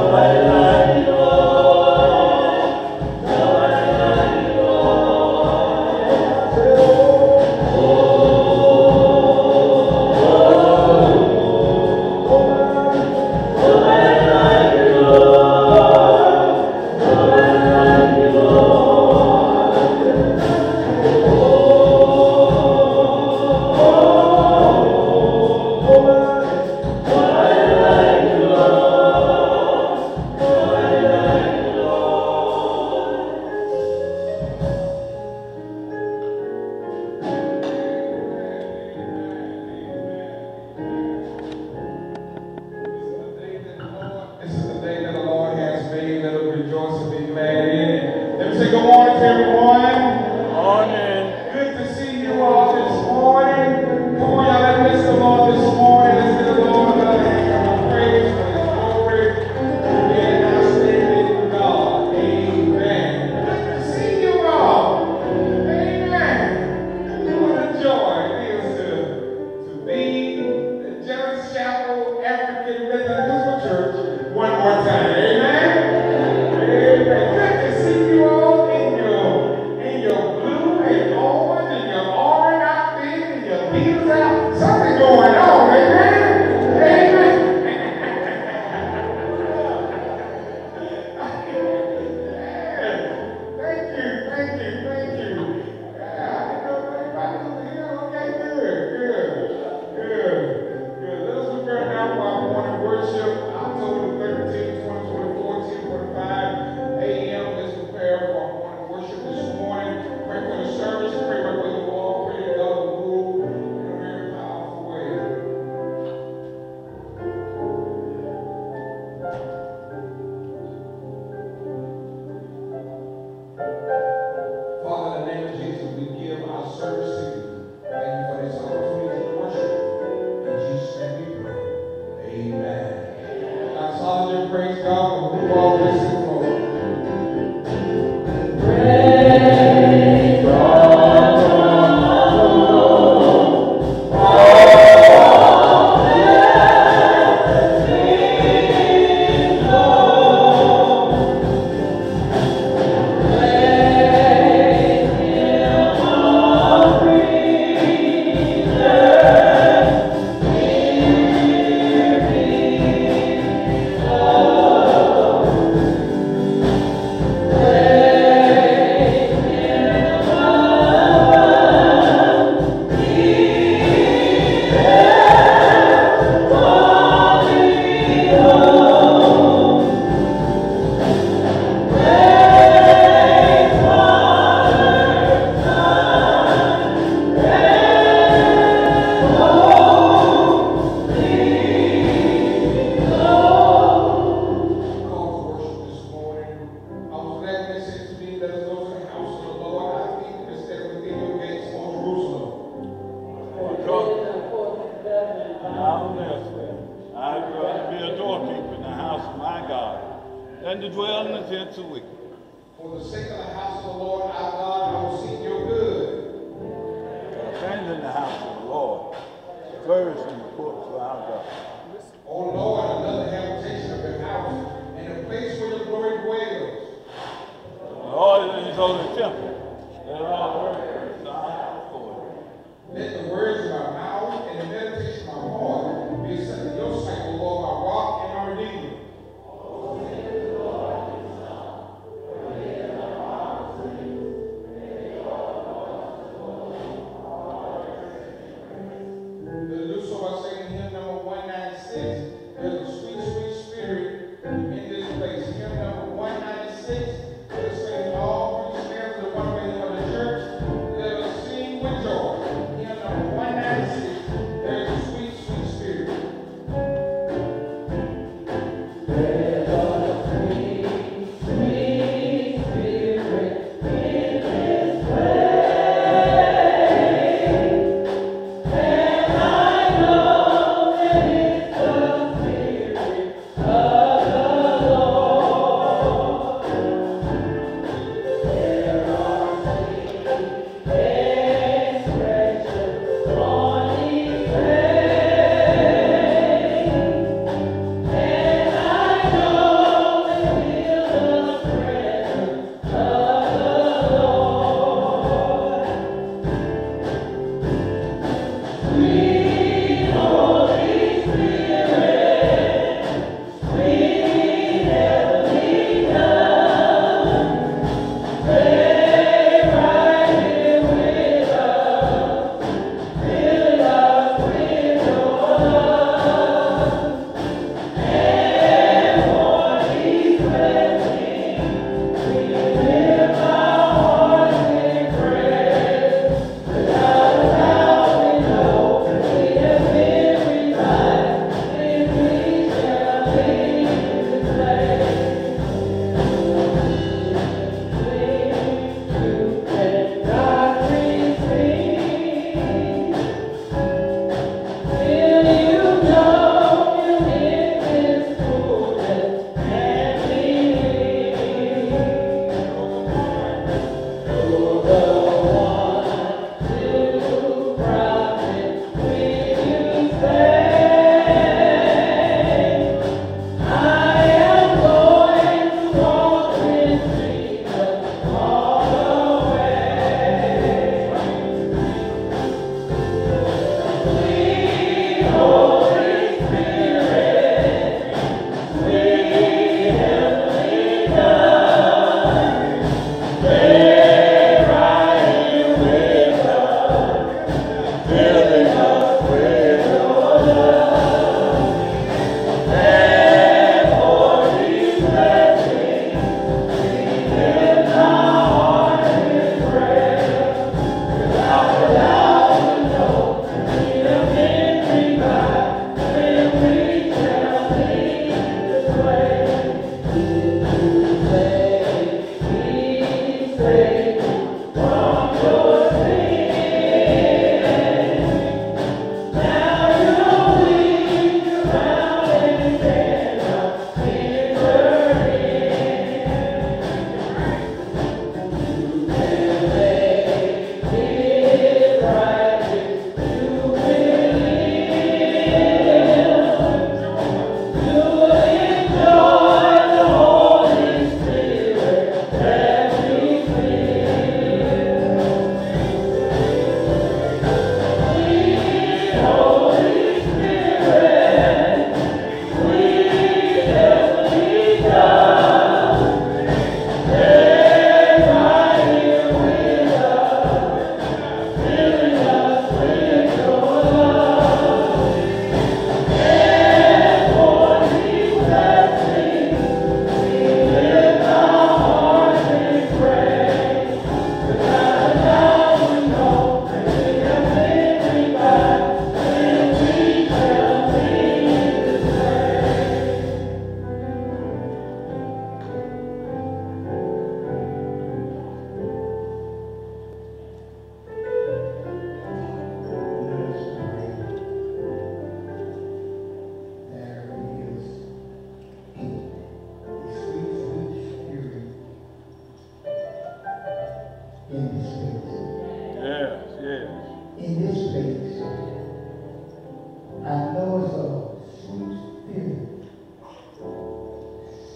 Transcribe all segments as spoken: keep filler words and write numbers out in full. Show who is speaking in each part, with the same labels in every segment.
Speaker 1: One way or the church.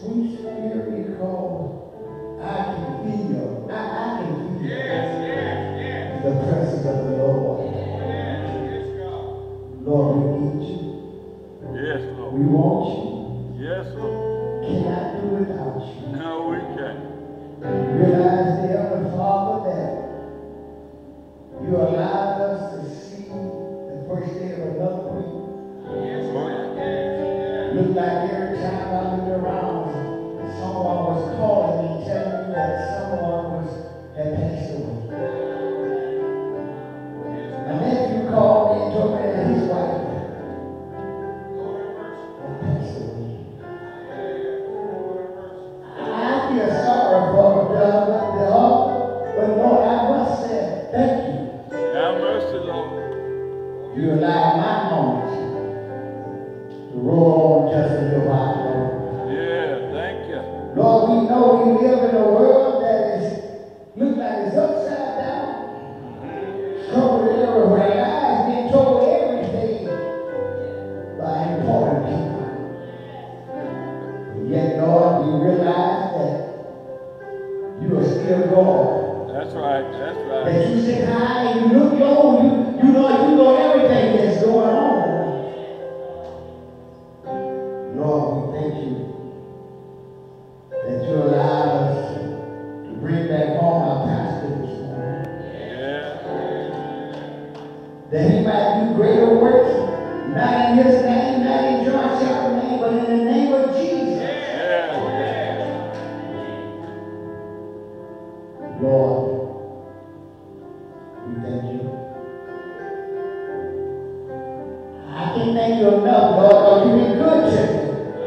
Speaker 1: sweet spirit called I can feel. I, I can feel yes, yes, yes. the presence of the Lord. Yes, yes, God. Lord, we need you. Yes, Lord. We want you. Yes, Lord. Cannot do without you. No, we can't. Realize, the Heavenly Father, that you allowed us to see the first day of another week. Yes, Lord. Yes. Look like every time I looked around, someone was calling me, telling me that someone was had passed away. My nephew called me and told me that his wife had passed away. I feel sorry for the other, but Lord, I must say thank you. Have mercy, Lord. You allow my moments to roll on just in your body, Lord. Yeah, thank you. Lord, we know we live in a world that is look like it's upside down. Trouble everywhere. I've been told every day by important people. And yet, Lord, we realize that you are still God. That's right. That's right. That you sit high and you look low. You, you know you know everything that's going on. Lord, we thank you that you allowed us to bring back home our pastor this morning. Yeah. That he might do greater works, not in his name, not in John Chapter's name, but in the name of Jesus. Yeah. Lord, we thank you. I can't thank you enough, Lord, because you've been good to me.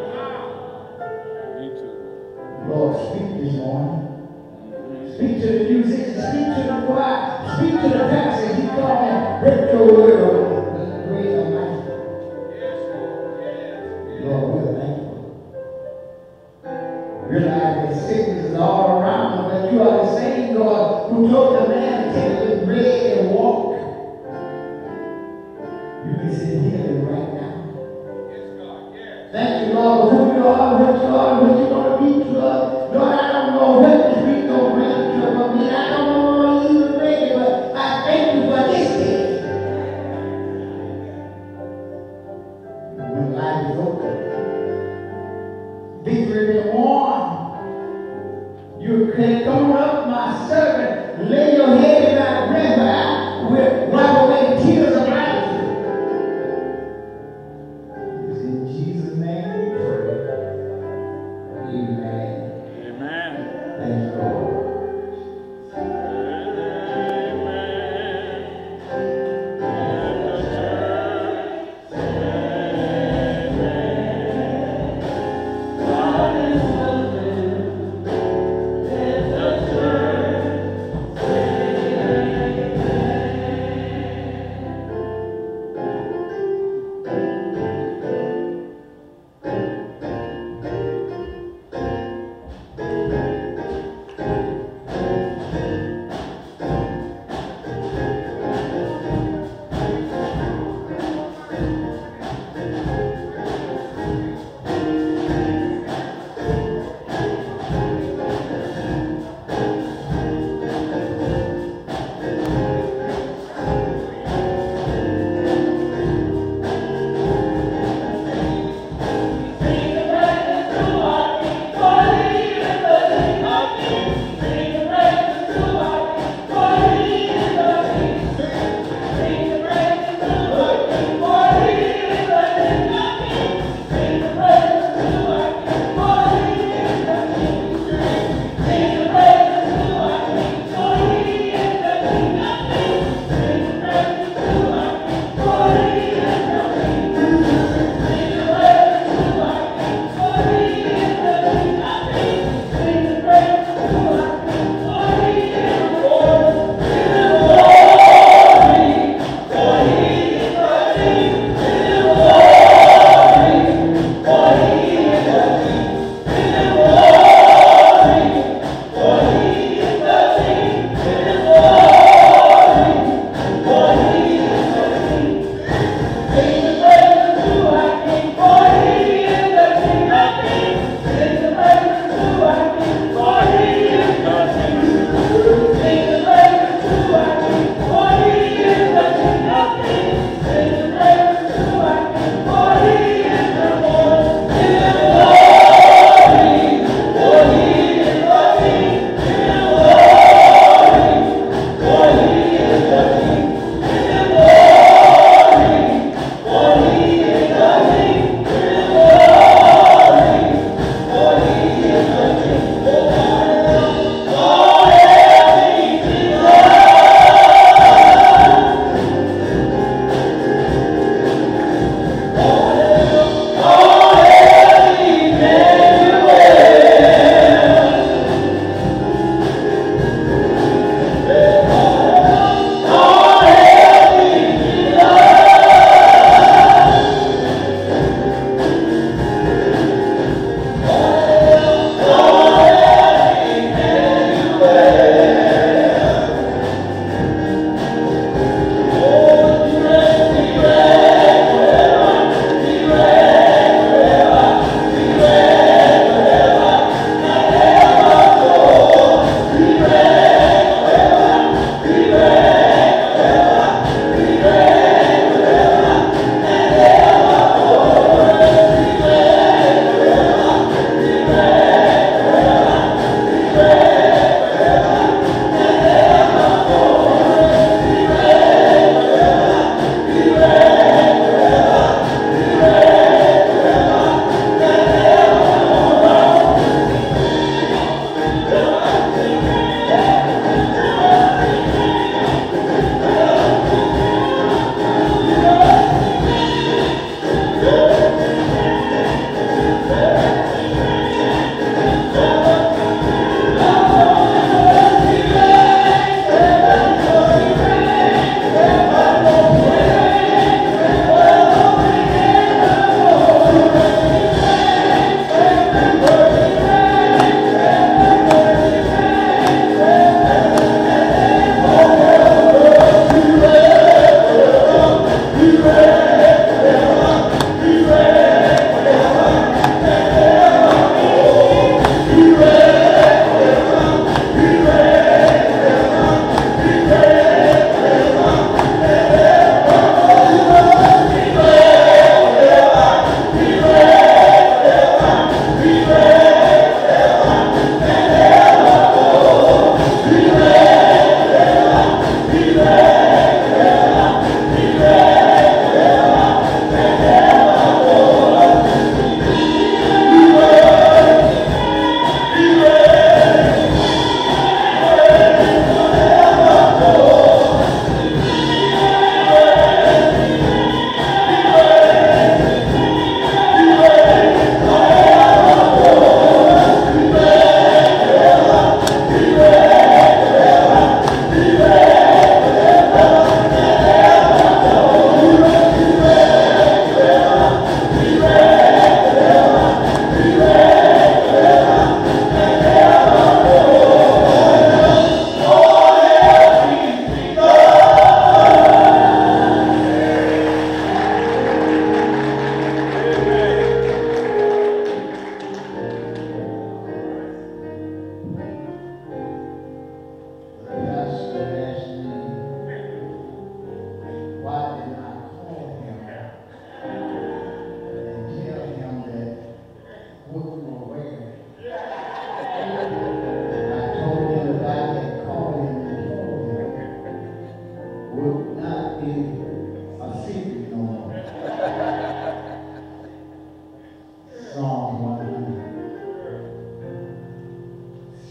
Speaker 1: Lord, speak this morning. Speak to the musicians, speak to the choir, speak to the pastor. He called and break your word with great and mighty. Lord, we're thankful. Realize that sickness is all around us, that you are the same God who told the man to take his bread and walk. You can sit here right now. Thank you, Lord, for who you are, what you are, what you're going to be to us. Lord, I don't know what this week going to bring to us. I mean, I don't know what you even ready, but I thank you for this day. When life is over, victory been won. You can come up, my servant, lay your head in my breast, but I will wipe away the tears of life.
Speaker 2: Yes,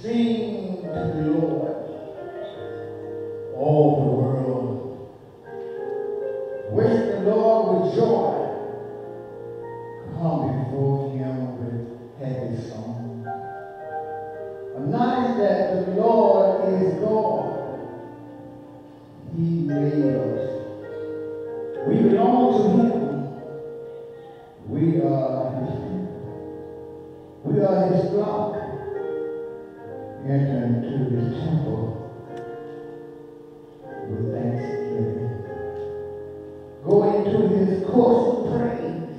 Speaker 1: Sing to the Lord, all the world. Worship the Lord with joy. Come before him with heavy song. Acknowledge that the Lord is God. He made us. We belong to him. We are his people. We are his flock. Enter into his temple with thanksgiving. Go into his courts of praise.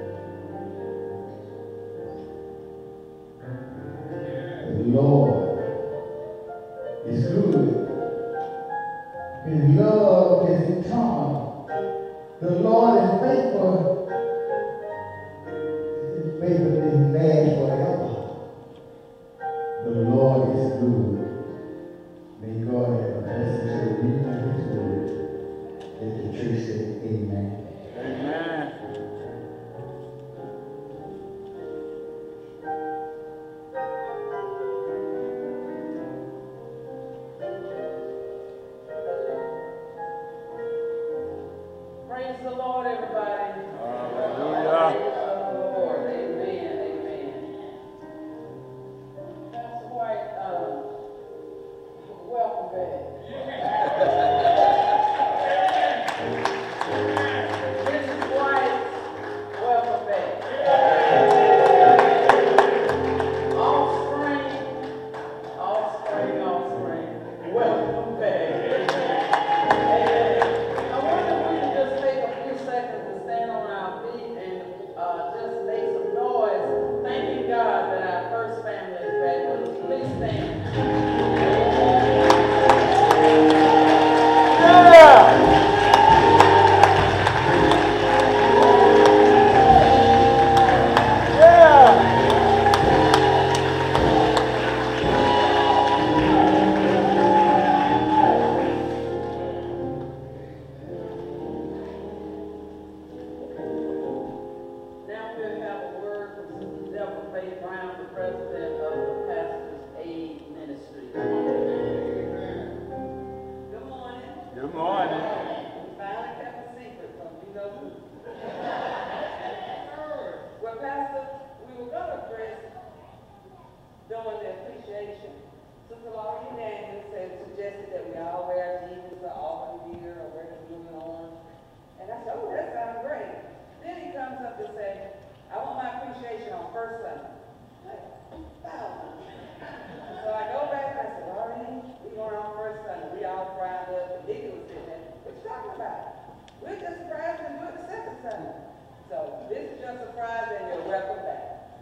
Speaker 1: The Lord is good. His love is eternal. The Lord is faithful. His faithfulness is made forever. The Lord is good. May God have a blessing to the reading of his word. Let the church say amen.
Speaker 2: Amen.
Speaker 3: Praise the Lord, everybody.
Speaker 2: Hallelujah.
Speaker 3: Praise the Lord. Amen. Amen. Pastor White, uh, welcome back. Missus White, welcome back. Offspring, offspring, offspring, welcome back. Amen. I wonder if we could just take a few seconds to stand on our feet and uh, just make some noise, thanking God that our first family is back with us. Please stand. Now we'll have a word from Sister Deborah Faith Brown, the president of the Pastors Aid Ministry. Good morning.
Speaker 2: Good morning.
Speaker 3: We finally kept a secret from you know who. Well, Pastor, we were going to address during the appreciation. Sister Laura Daniels said, suggested that we all wear Jesus or offering gear or wear the blue and orange. And I said, oh, that sounds great. Then he comes up and says, I want my appreciation on first Sunday. Like, oh. So I go back and I said, Laura, we going on first Sunday. We all frying up. The deacon was sitting there. What you talking about? We're just surprised and do it the second Sunday. So this is your surprise and you're welcome back.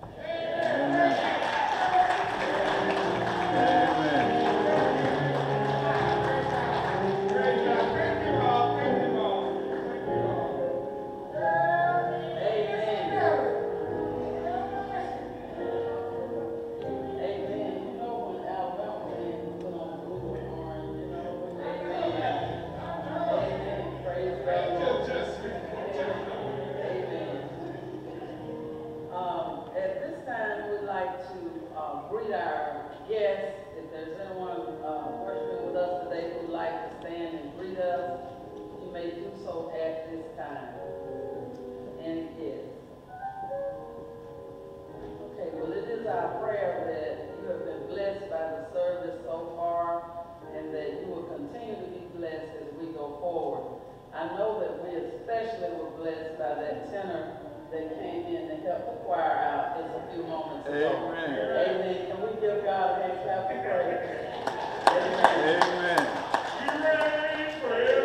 Speaker 3: I know that we especially were blessed by that tenor that came in to help the choir out just a few moments ago.
Speaker 2: Amen.
Speaker 3: Amen. Can we give God a hand clap of praise? Amen.
Speaker 2: Amen.
Speaker 3: You ready for it?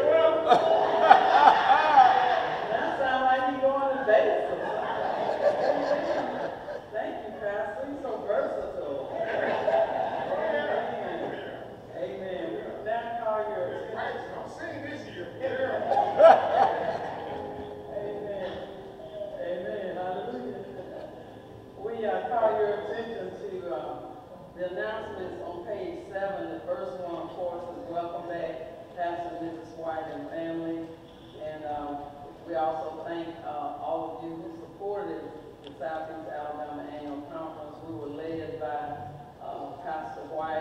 Speaker 3: That sounds like he's going to Vegas or something. Thank you, Pastor. You're so versatile. Amen. Amen. Now call your attention.
Speaker 4: I'm saying this here.
Speaker 3: Amen. Amen. Hallelujah. We uh, call your attention to uh, the announcements on page seven. The first one, of course, is welcome back, Pastor and Missus White and family. And um, we also thank uh, all of you who supported the Southeast Alabama Annual Conference. We were led by uh, Pastor White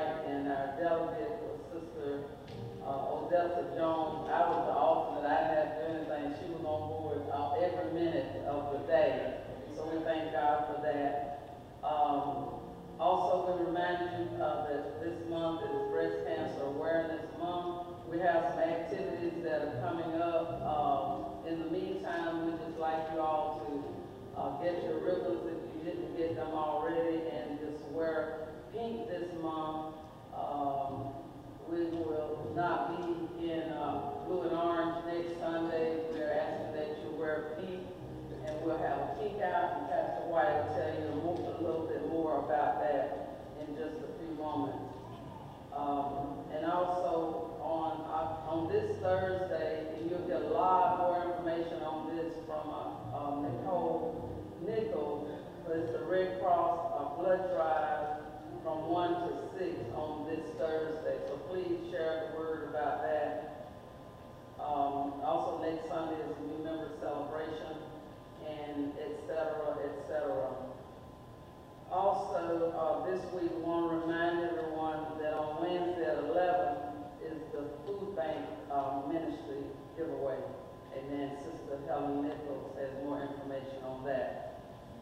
Speaker 4: Elsa Jones, I was the alternate. I didn't have to do anything. She was on board uh, every minute of the day. So we thank God for that. Um, also, we remind you uh, that this month is Breast Cancer Awareness Month. We have some activities that are coming up. Um, in the meantime, we'd just like you all to uh, get your ribbons if you didn't get them already, and just wear pink this month. Um, we will not be in uh, blue and orange next Sunday. We're asking that you wear pink, and we'll have a peek out, and Pastor White will tell you a little bit more about that in just a few moments. Um, and also on uh, on this Thursday, and you'll get a lot more information on this from uh, uh, Nicole Nichols, but it's the Red Cross uh, blood drive from one to six on this Thursday. So please share the word about that. Um, also next Sunday is a new member celebration, and et cetera, et cetera. Also, uh, this week we want to remind everyone that on Wednesday at eleven is the food bank uh, ministry giveaway. And then Sister Helen Nichols has more information on that.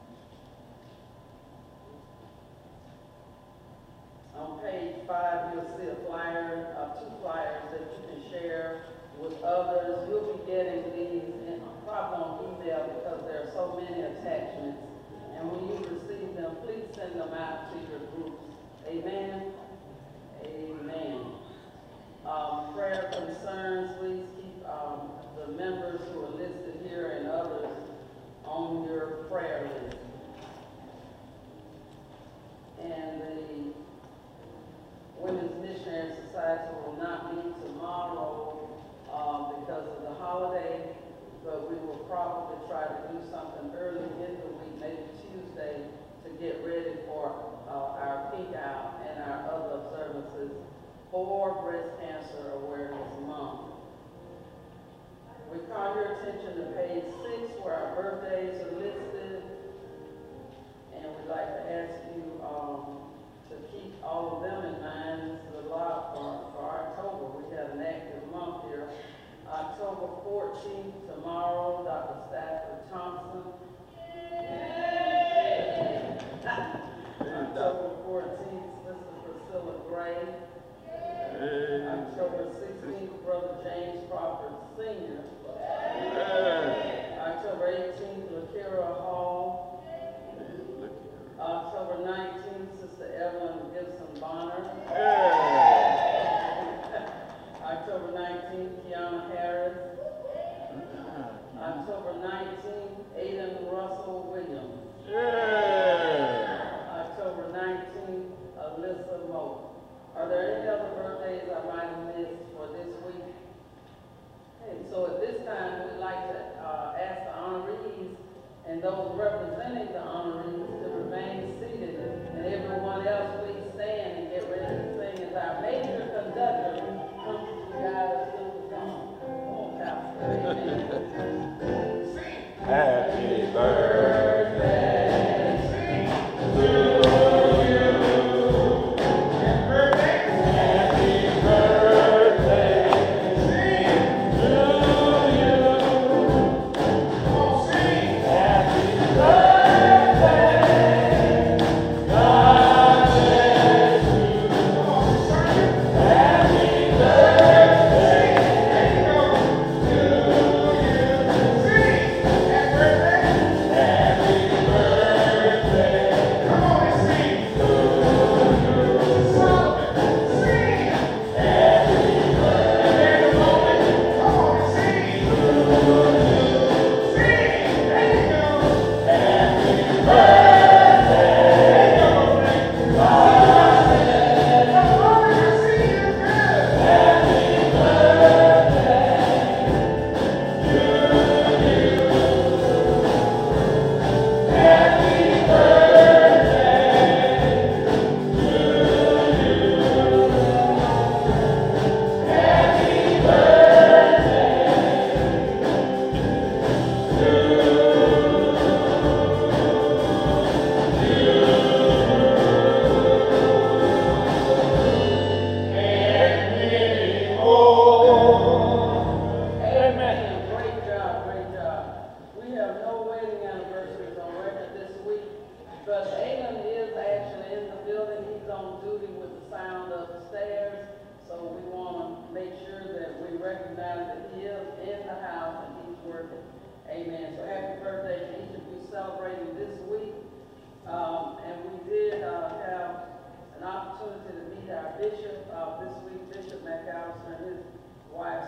Speaker 4: On page five, you'll see a flyer, uh, two flyers that you can share with others. You'll be getting these in, probably on email because there are so many attachments. And when you receive them, please send them out to your groups. Amen? Amen. Um, prayer concerns, please keep um, the members who are listed here and others on your prayer list. And the Women's Missionary Society will not meet tomorrow uh, because of the holiday, but we will probably try to do something early in the week, maybe Tuesday, to get ready for uh, our peak out and our other observances for Breast Cancer Awareness Month. We call your attention to page six where our birthdays are listed, and we'd like to ask you um, to keep all of them in mind. This is a lot for, for October. We have an active month here. October fourteenth, tomorrow, Doctor Stafford Thompson. October fourteenth, Sister Priscilla Gray. October sixteenth, Brother James Crawford Senior October eighteenth, Lakira Hall. October nineteenth, Sister Evelyn Gibson Bonner. October nineteenth, Kiana Harris. October nineteenth, Aiden Russell Williams. October nineteenth, Alyssa Moe. Are there any other birthdays I might have missed for this week? Okay, so at this time, we'd like to uh, ask the honorees and those representing the honorees to remain seated, and everyone else please stand and get ready to sing as our major conductor comes to guide us through the song. Come on, Pastor. Amen.
Speaker 2: Happy birthday to you.
Speaker 5: Happy birthday, God bless.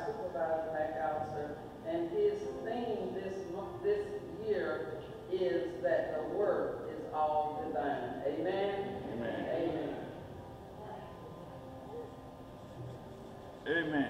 Speaker 4: Supervisor McAllister, and his theme this month, this year is that the work is all divine. Amen?
Speaker 2: Amen.
Speaker 4: Amen.
Speaker 2: Amen.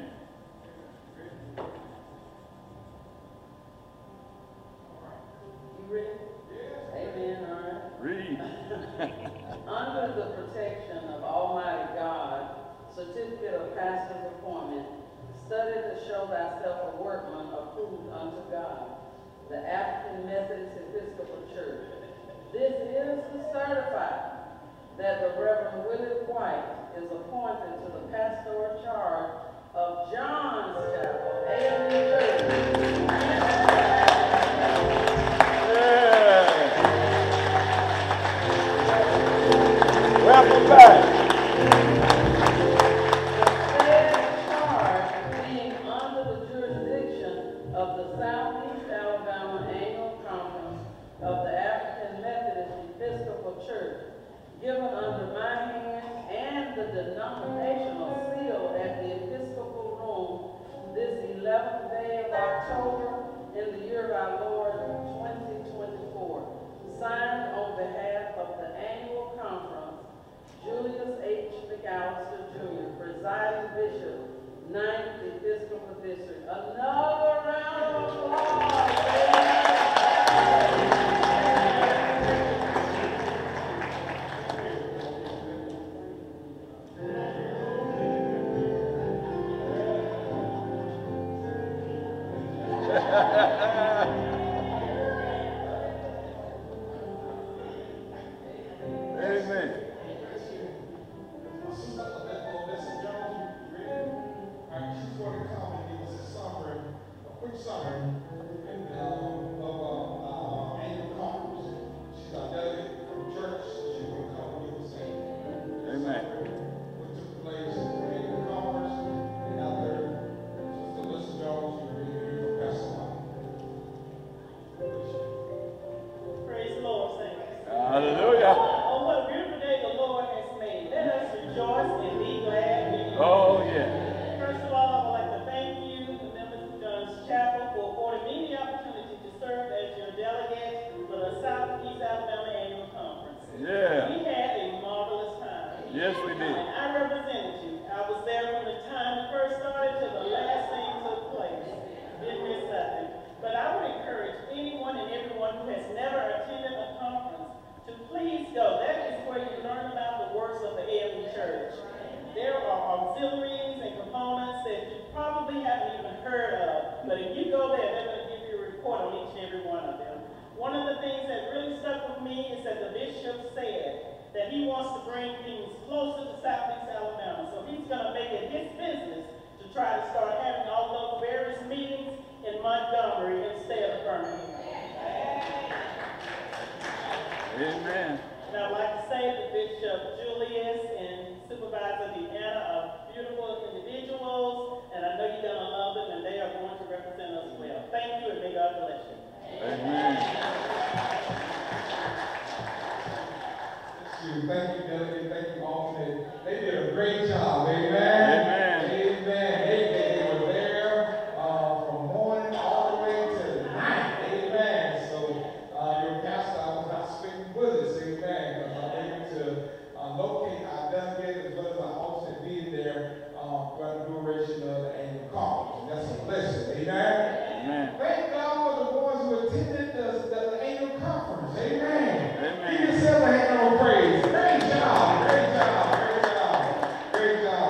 Speaker 4: You ready? Amen. All right.
Speaker 2: Read.
Speaker 4: Under the protection of Almighty God, certificate of pastor's appointment, study to show thyself a workman approved unto God, the African Methodist Episcopal Church. This is to certify that the Reverend Willie White is appointed to the pastoral charge of John's Chapel, A M E Church.
Speaker 2: Welcome back.
Speaker 4: The said charge being under the jurisdiction of the Southeast Alabama Annual Conference of the African Methodist Episcopal Church, given under my hand and the denominational seal at the Episcopal Room this eleventh day of October in the year of our Lord twenty twenty-four. Signed on behalf of the annual conference, Julius H. McAllister, Junior, presiding bishop, ninth Episcopal District. Another round of applause.
Speaker 2: Amen.
Speaker 1: She's going to come and give us a summary, a quick summary and, uh, of uh, uh, annual conference. She's our delegate from church. She's going to come and give us a
Speaker 2: Amen.
Speaker 1: what took place in the annual conference. And after Sister Lisa Jones, we're going to hear from Pastor Mike.
Speaker 5: Praise the Lord, saints.
Speaker 2: Hallelujah.
Speaker 5: Oh, what a beautiful day the Lord has made. Let us rejoice and be glad in it.
Speaker 2: Oh, yeah.
Speaker 5: First of all, I would like to thank you, the members of John's Chapel, for affording me the opportunity to serve as your delegate for the Southeast Alabama Annual Conference.
Speaker 2: Yeah.
Speaker 5: We had a marvelous time.
Speaker 2: Yes, we did.
Speaker 5: And I represented you. I was there from the time it first started to the last thing took place. Didn't miss nothing. But I would encourage anyone and everyone who has never attended a conference to please go. That is where you learn about the works of the A M E Church. There are auxiliaries and components that you probably haven't even heard of. But if you go there, they're going to give you a report on each and every one of them. One of the things that really stuck with me is that the bishop said that he wants to bring things closer to Southeast Alabama. So he's going to make it his business to try to start having all those various meetings in Montgomery instead of Birmingham.
Speaker 2: Amen.
Speaker 5: And I'd like to say that Bishop Julius and Supervisor Deanna are beautiful individuals, and I know you're going to love them, and they are going to represent us well. Thank you, and may God bless you.
Speaker 2: Amen.
Speaker 1: Thank you, delegate. Thank you, alternate. They did a great job. Amen.
Speaker 2: Amen.
Speaker 1: Amen. They, they were there uh, from morning all the way to night. Amen. So uh, your pastor, I was not speaking with us. Amen. Because I'm able to uh, locate our delegate as well as our alternate being there uh, for the duration of the annual conference. And that's a blessing. Amen.
Speaker 2: Amen.
Speaker 1: Thank God for the ones who attended the, the annual conference. Amen.
Speaker 2: Amen.
Speaker 1: Give yourself a hand of praise. Great job. Great job. Great job. Great job.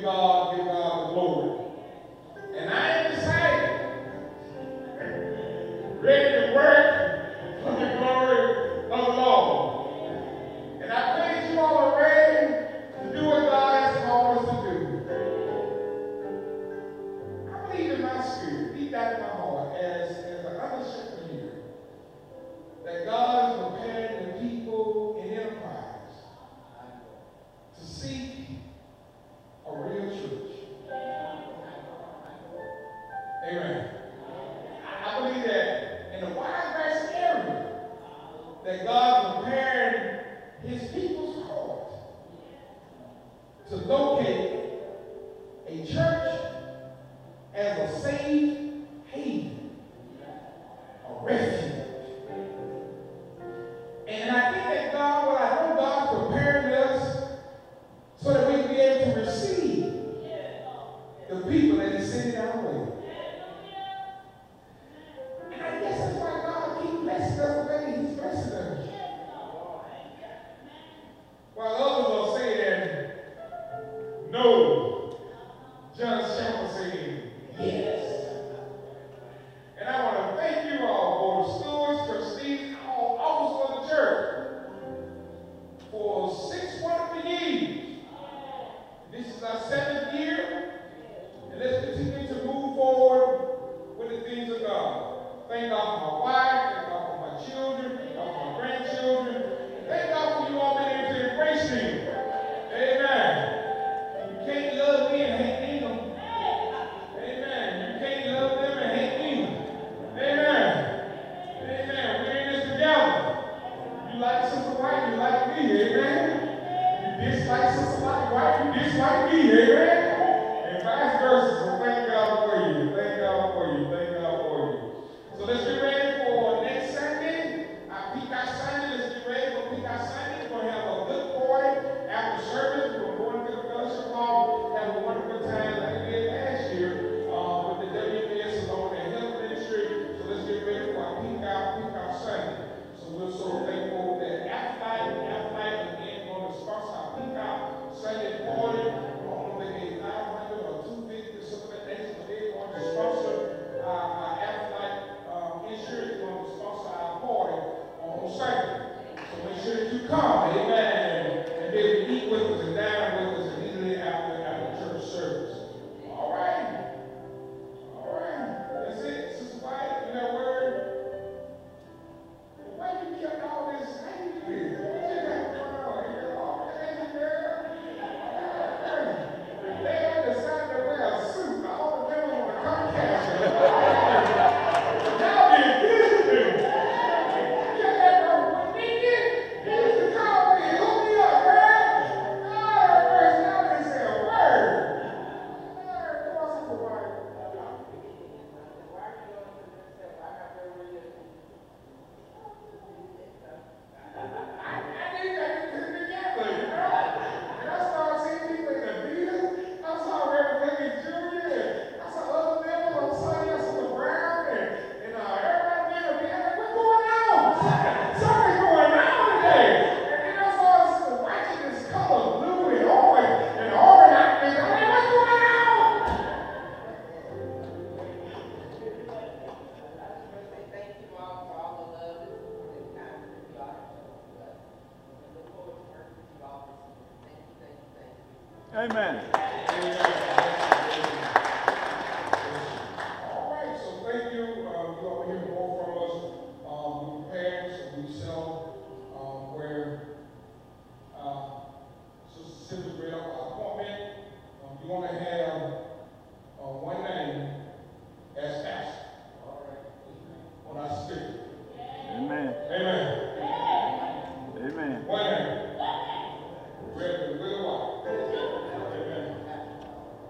Speaker 1: God, give God the glory. And I am excited, ready to work for the glory of the Lord. And I pray that you all are ready to do what God has called us to do. I believe in my spirit, deep down in my heart, as, as an under-shepherd here, that God is preparing the people in enterprise to seek a real church. Amen. I believe that in the Wiregrass area, that God is preparing his people's heart to locate a church as a safe haven, a refuge. And I think that God, well, I know God's preparing us so that we can be able to receive the people that he's sending our way. And I guess that's why God keeps blessing us the way he's blessing us. While others are saying no, Judge Shepherd saying yes. And I want to thank you all, board of stewards, trustees, all officers of the church, for six wonderful years. This is our seventh year, and let's continue to move forward with the things of God. Thank God for my wife, thank God for my children, thank God for my grandchildren, and thank God for you all being able to embrace me. Amen. You can't love me and hate them. Amen. You can't love them and hate me. Amen. Amen. We're in this together. You like Sister White, you like me. Amen. You dislike Sister White, you dislike me. Amen. And vice versa. So thank God for you. Thank God for you. Thank God for you. So let's get ready for next Sunday. Our Peacock Sunday. Let's get ready for Peacock Sunday. We're going to have a good party after service. We're going to the fellowship hall, have a wonderful time like we did last year uh, with the W P S along and health ministry. So let's get ready for our Peacock, Peacock Sunday. So we're so thankful that Afterlife, Afterlife again going to sponsor our Peacock Sunday party. I don't know if they gave nine hundred or two fifty or something like that, but they're going to sponsor our, our Afterlife um, insurance, going to sponsor our party on Sunday. So make sure that you come, amen, and be able to eat with us and dine with us immediately after, after church service. All right. All right. That's it. Sister White, you got a word? Why you kept all this angry? What you got going on? You got all that angry, girl? They had decided to wear a suit. All the women on the Comcast. Y'all been busy. You got that wrong. They did. They used to call me and hook me up, man. God, at first, y'all didn't say a word. Come on, Sister White. I, I didn't get it together, you know? And I started seeing people in the Beatles. I saw Reverend Lincoln Junior I saw other members on Sunday, I saw Brown, and, and uh, everybody being a like, what's going on? Something's going on today. And then I saw Sister White in this color, blue and orange, and orange outfit. I'm like, what's going on?
Speaker 3: Thank you all for all the love and kindness you all have shown us. I look forward to working with you all this year. Thank you, thank you, thank you.
Speaker 2: Amen.
Speaker 1: All right, so thank you. Uh, you all hear more from us. Um, we prepared, so we sell um, where uh, Sister Simmons read up our appointment. Um, you want to have uh, one name as pastor. All right. On our spirit.
Speaker 2: Amen.
Speaker 1: Amen.
Speaker 2: Amen.
Speaker 1: One name. Reverend Will White. Amen.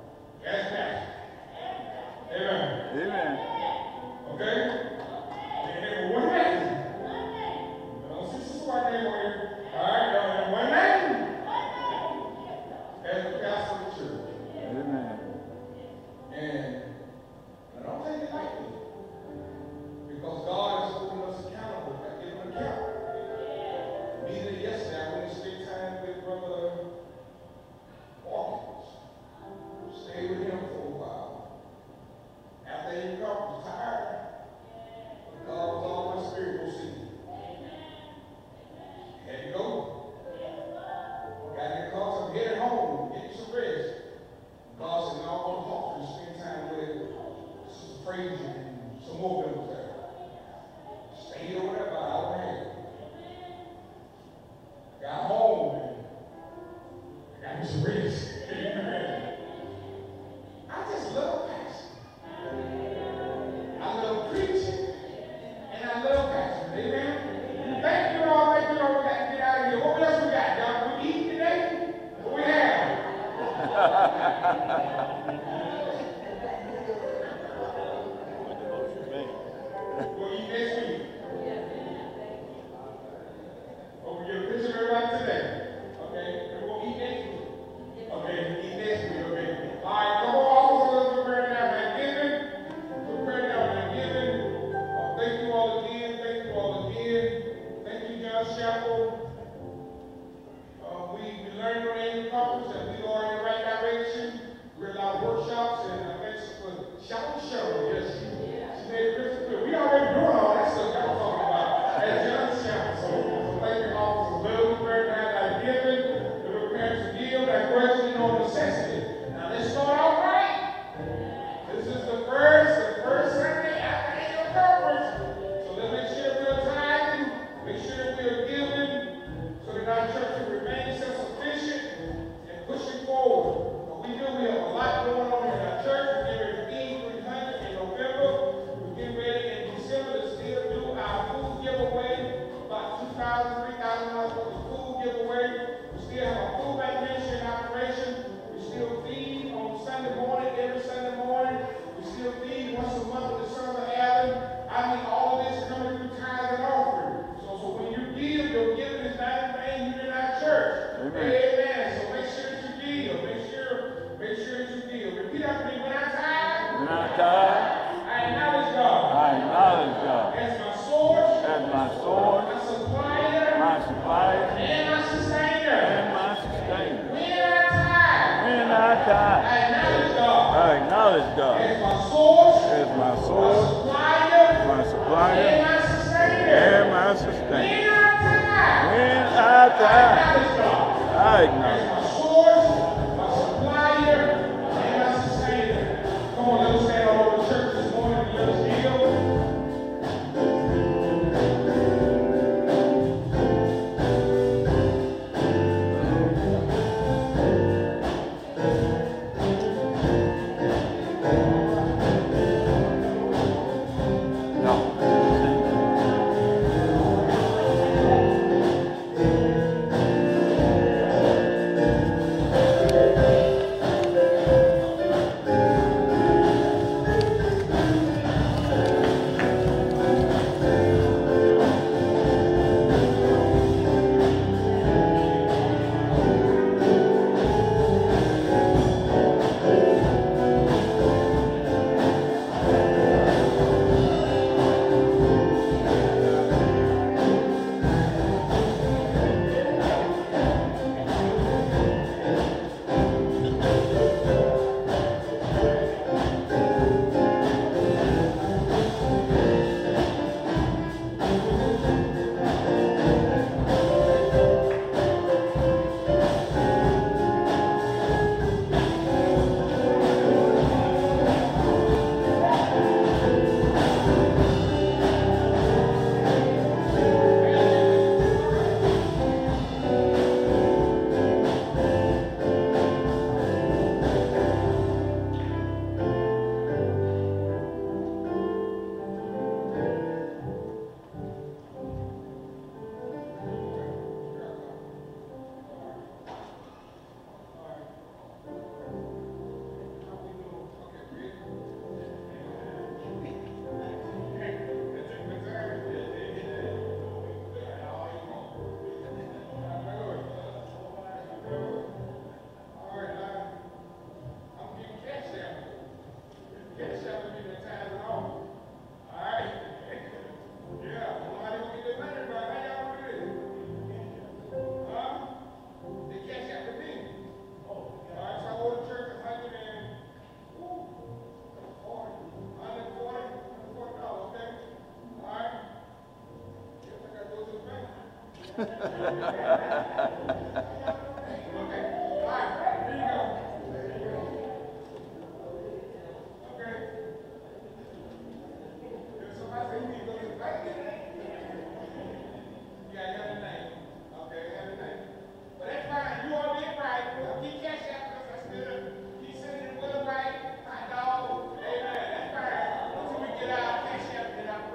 Speaker 6: learning on Annual Conference that we are in the right direction. We're in our workshops, and I thanks for shouting Cheryl. Yes, she, she made it crystal clear. We already doing all that stuff y'all talking about as young shouts. So, so thank you all for building, very nice, like giving, the preparing to give, that question on necessity. Now let's start out right. This is the first, the first Sunday after Annual Conference. So let's make sure we're tithing, make sure we're giving, so that our church can remain self-sufficient and pushing forward. We do, we have a lot going on in our church. We're getting ready to feed three hundred in November. We're getting ready in December to still do our food giveaway, about two thousand dollars, three thousand dollars worth of food giveaway. We still have a food bank ministry in operation. We still feed on Sunday morning, every Sunday morning. We still feed once a month with the Sons of Adam. I mean, all of this coming through tithes and offering. So, so when you give, your giving is not in vain. You're in our church. Amen. Amen. So make sure that you give. Make sure Make sure that you give. Repeat after me. When I tithe,
Speaker 2: when I tithe,
Speaker 6: I acknowledge God.
Speaker 2: I acknowledge God
Speaker 6: as my source,
Speaker 2: as my source,
Speaker 6: my supplier,
Speaker 2: my supplier,
Speaker 6: and my sustainer.
Speaker 2: And my sustainer.
Speaker 6: When I tithe,
Speaker 2: when I tithe,
Speaker 6: I acknowledge God.
Speaker 2: I acknowledge God
Speaker 6: as my source,
Speaker 2: as my source,
Speaker 6: my supplier,
Speaker 2: my supplier,
Speaker 6: and my sustainer.
Speaker 2: And my sustainer.
Speaker 6: When I tithe,
Speaker 2: when I tithe,
Speaker 6: I acknowledge God.
Speaker 2: I acknowledge
Speaker 6: as my source, my supplier, and my sustainer. Come on, let us stand all over the church this morning and let us kneel.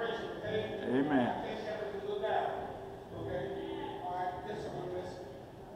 Speaker 2: Amen.
Speaker 6: Okay, all right, this one, listen.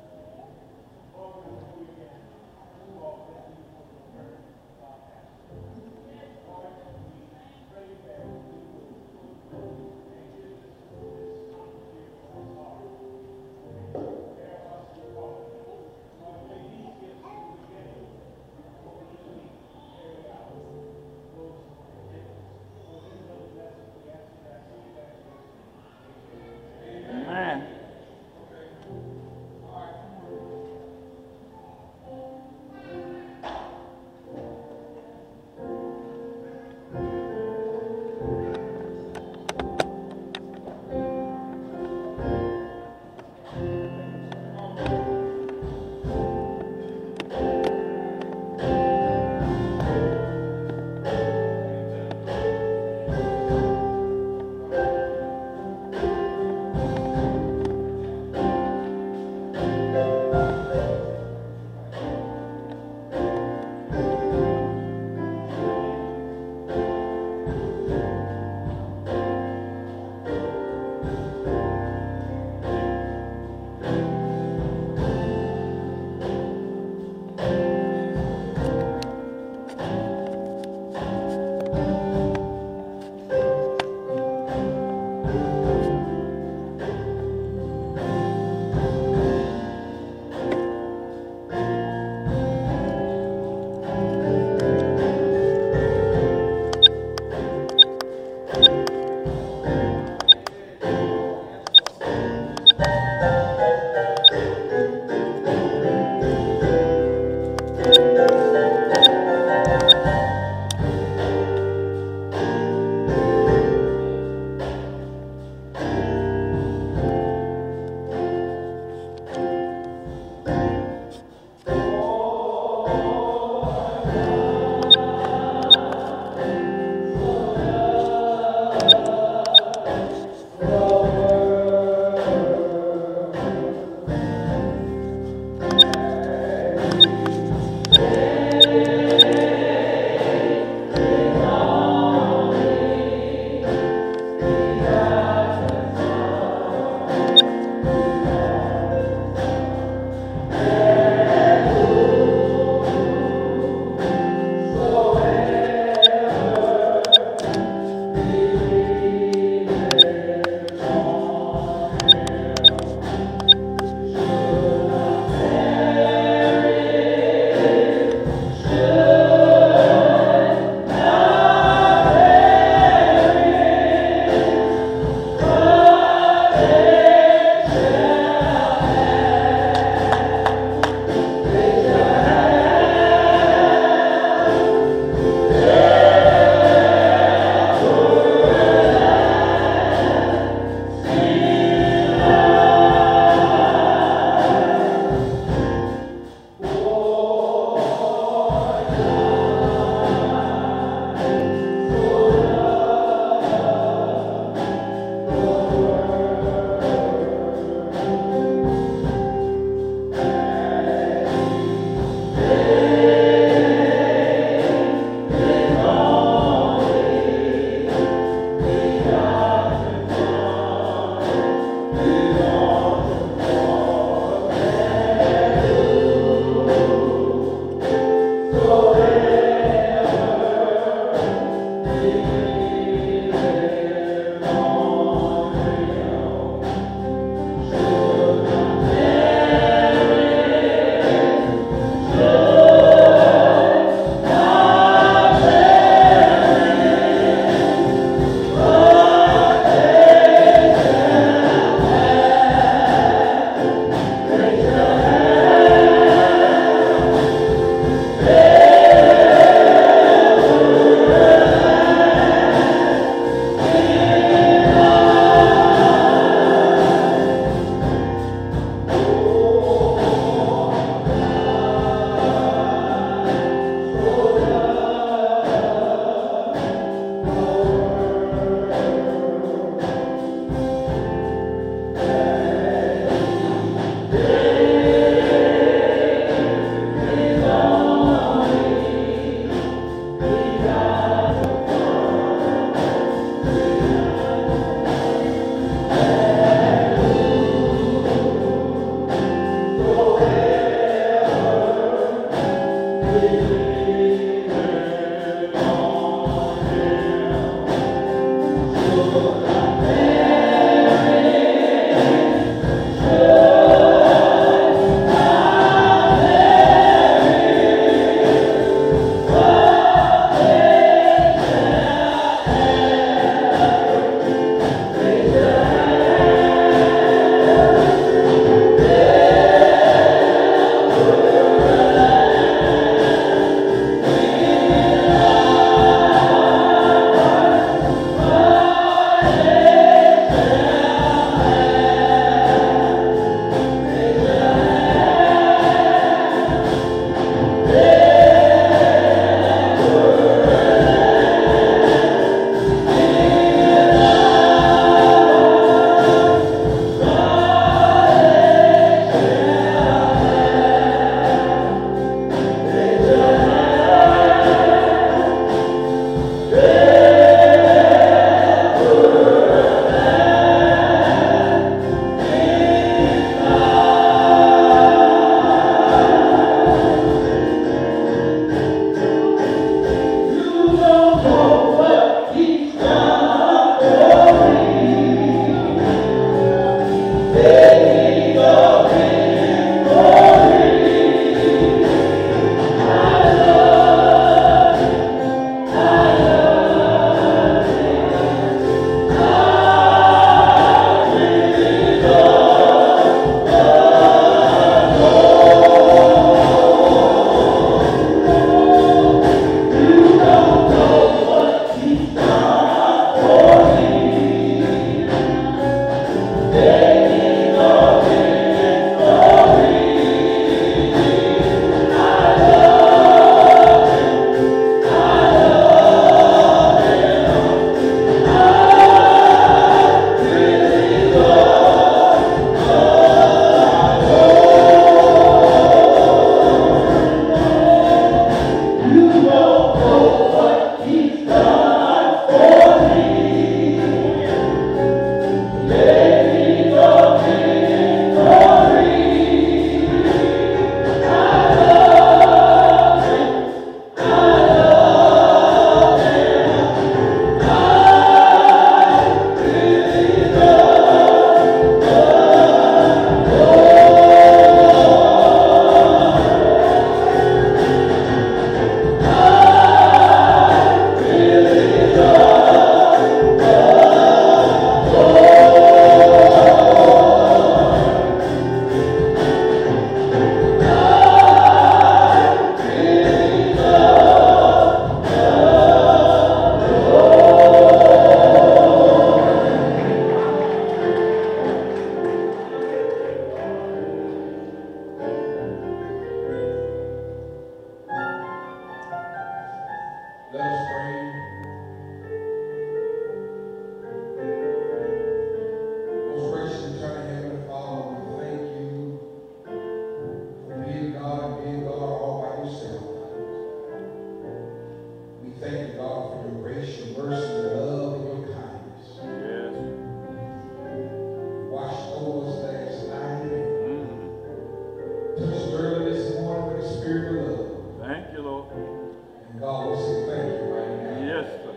Speaker 6: And God will say thank you right now.
Speaker 2: Yes, sir.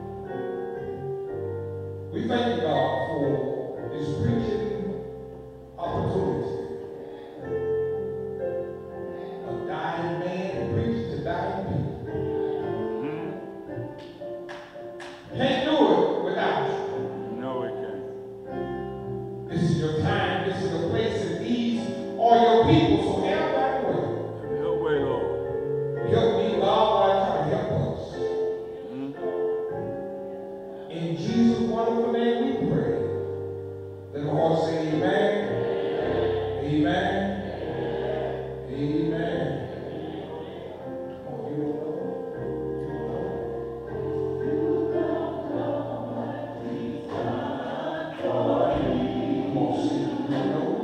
Speaker 6: We thank God for this preaching opportunity. A dying man preaching to dying people. Mm-hmm. Can't do it without you.
Speaker 2: No, we can't.
Speaker 6: This is your time. This is the place, and these are your people. So have thy way.
Speaker 2: Your way, Lord.
Speaker 6: Help me, God, while I try to help us.
Speaker 2: Mm-hmm.
Speaker 6: In Jesus' wonderful name we pray. Let the Lord say amen. Amen. Amen. Oh, you don't know. Come on, sing. You know.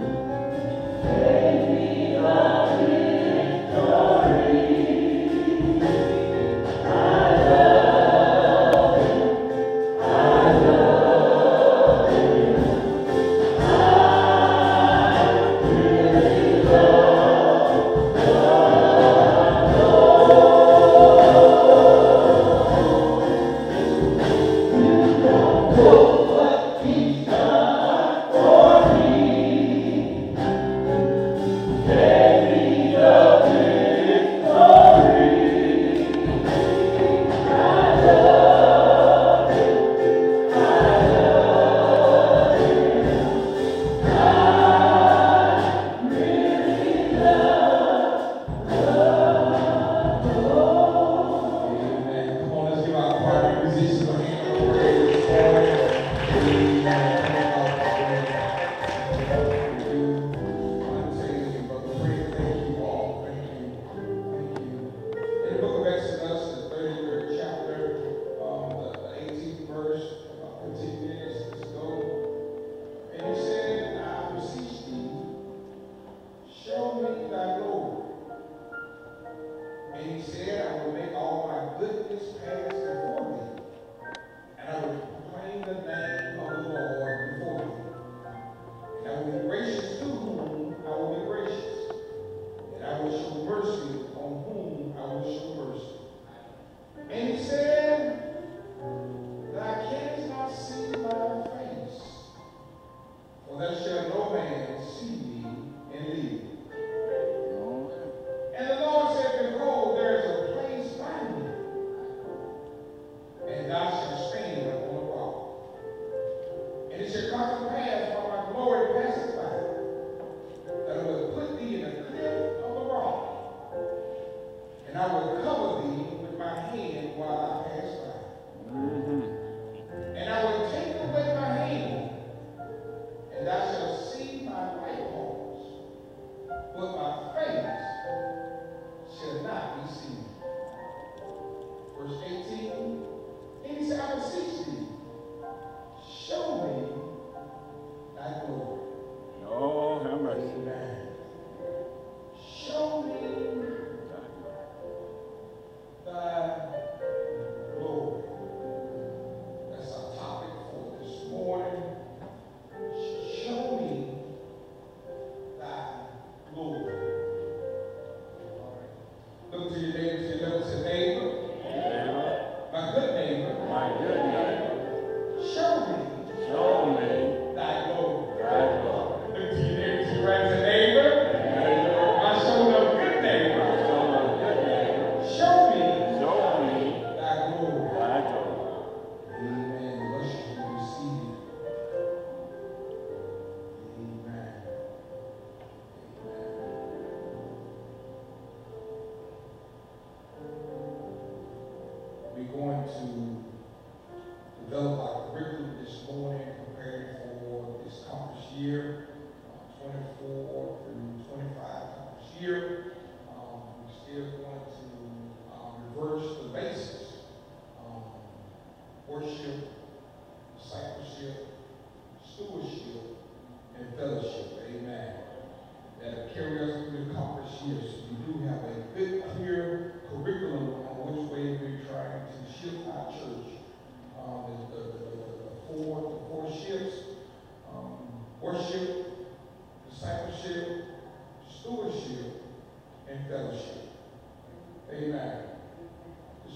Speaker 6: Stewardship and fellowship. Amen.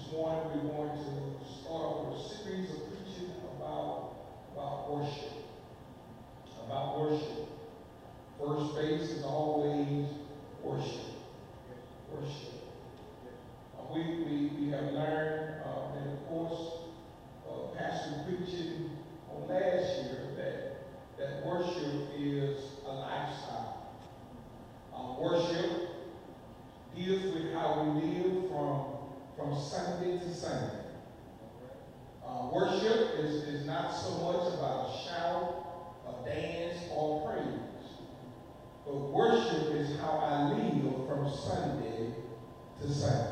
Speaker 6: This morning we're going to start off with a series of preaching about, about worship. About worship. First base is always worship. Worship. Uh, we, we, we have learned, uh, and of course, uh, Pastor preaching on last year that, that worship is a lifestyle. Uh, worship deals with how we live from, from Sunday to Sunday. Uh, worship is, is not so much about a shout, a dance, or praise. But worship is how I live from Sunday to Sunday.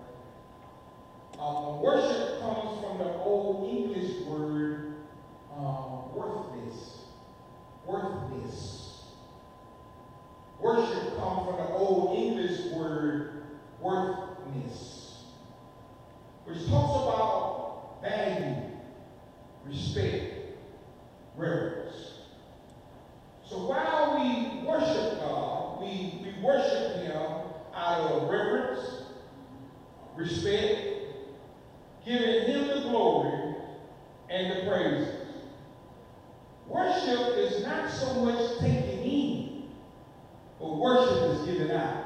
Speaker 6: Um, worship comes from the old English word um, worthless. Worthless. Worship comes from the old English word worthless, which talks about value, respect, reverence. So while we worship God, we, we worship Him out of reverence, respect, giving Him the glory and the praises. Worship is not so much taking in, but worship is giving out.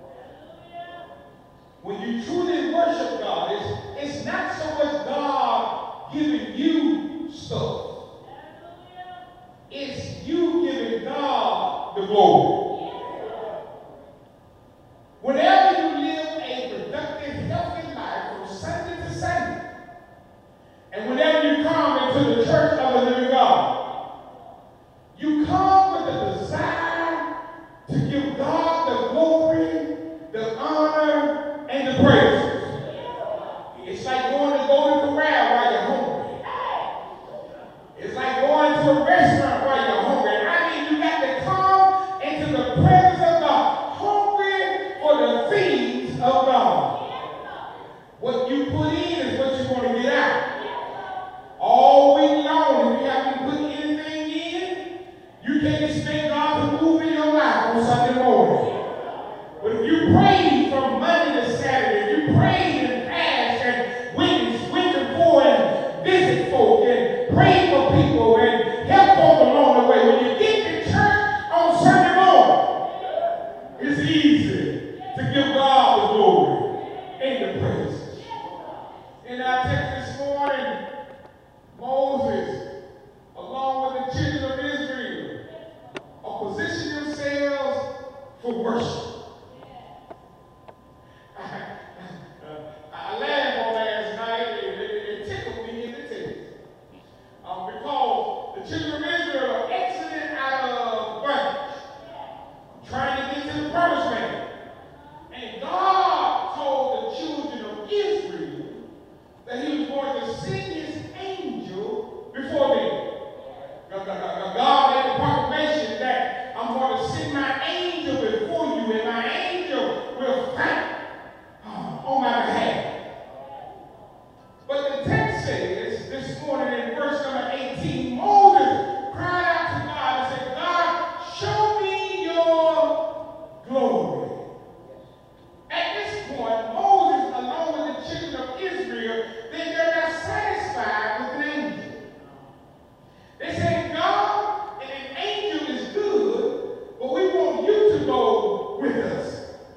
Speaker 6: When you truly worship God, it's, it's not so much God giving you stuff. It's you giving God the glory. Whenever you live a productive, healthy life from Sunday to Sunday, and whenever you come into the church of the living God, you come with a desire to give God the glory, the honor, and the praise. It's like going to Golden Corral while you're hungry. It's like going to a restaurant while you're hungry. I mean, you got to come into the presence of God, hungry for the things of God. What you put in is what you're going to get out. All week long, if you haven't put anything in, you can't expect God to move in your life on Sunday morning. But if you pray from Monday to Saturday, if you pray and fast and witness, witness for and visit folk and pray for people and help folk along the way, when you get to church on Sunday morning, it's easy to give God the glory and the praise. In our text this morning, Moses, along with the children of Israel, are positioning themselves for worship. I laughed on last night, and it, it tickled me in the text. Um, because the children of Israel are exiting out of bondage, trying to get to the promised land. And God told the children of Israel that He was going to send His angel before them. God made the proclamation that I'm going to send my angel before you, and my angel will fight on my behalf. But the text says this morning in verse number eighteen, Moses cried out to God and said, God, show me your glory. At this point, Moses, along with the children of Israel, they, they're not satisfied with an angel. They say, God, an angel is good, but we want you to go with us.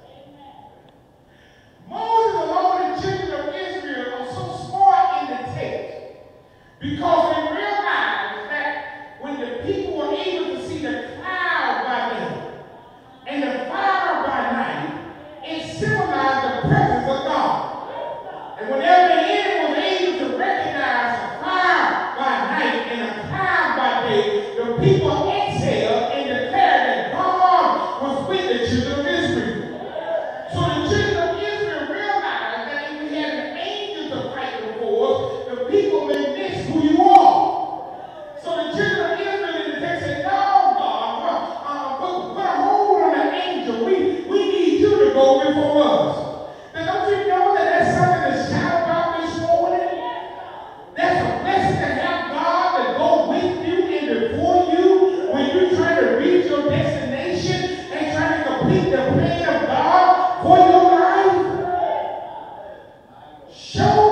Speaker 6: Moses, along with the children of Israel, are so smart in the text because they realized that when the people were able to see the cloud by day and the fire by night, it symbolized the presence of God. And whenever the enemy was able to recognize a fire by night and a cloud by day, the people exhaled and declared that God was with the children of Israel. So the children of Israel realized that if we had an angel to fight before us, the people may miss who you are. So the children of Israel in the text said, no, God, uh, put, put a hold on the angel. We, we need you to go before us. Now, don't you know that that's something to shout about this morning? That's a blessing to have God to go with you and before you when you're trying to reach your destination and trying to complete the plan of God for your life. Show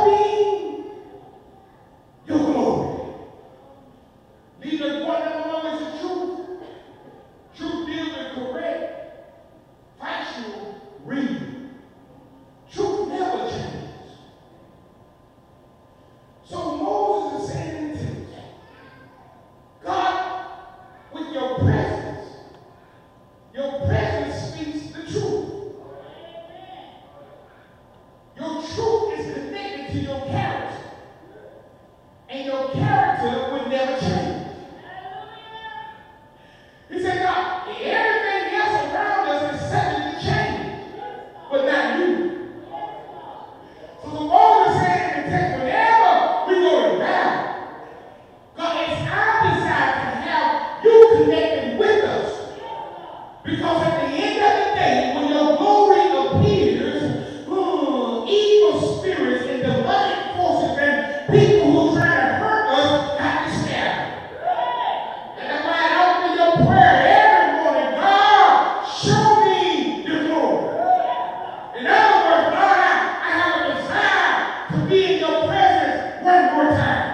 Speaker 6: but not you. So the Lord is saying in the text, whenever we go to battle, God, it's our desire to have you connected with us. Because at the end of the day, when your glory appears, hmm, evil spirits and demonic forces and people who try to hurt us have to scatter. And that's why I open your prayer every morning, God, show me your glory. In other words, God, I, I have a desire to be in your presence one more time.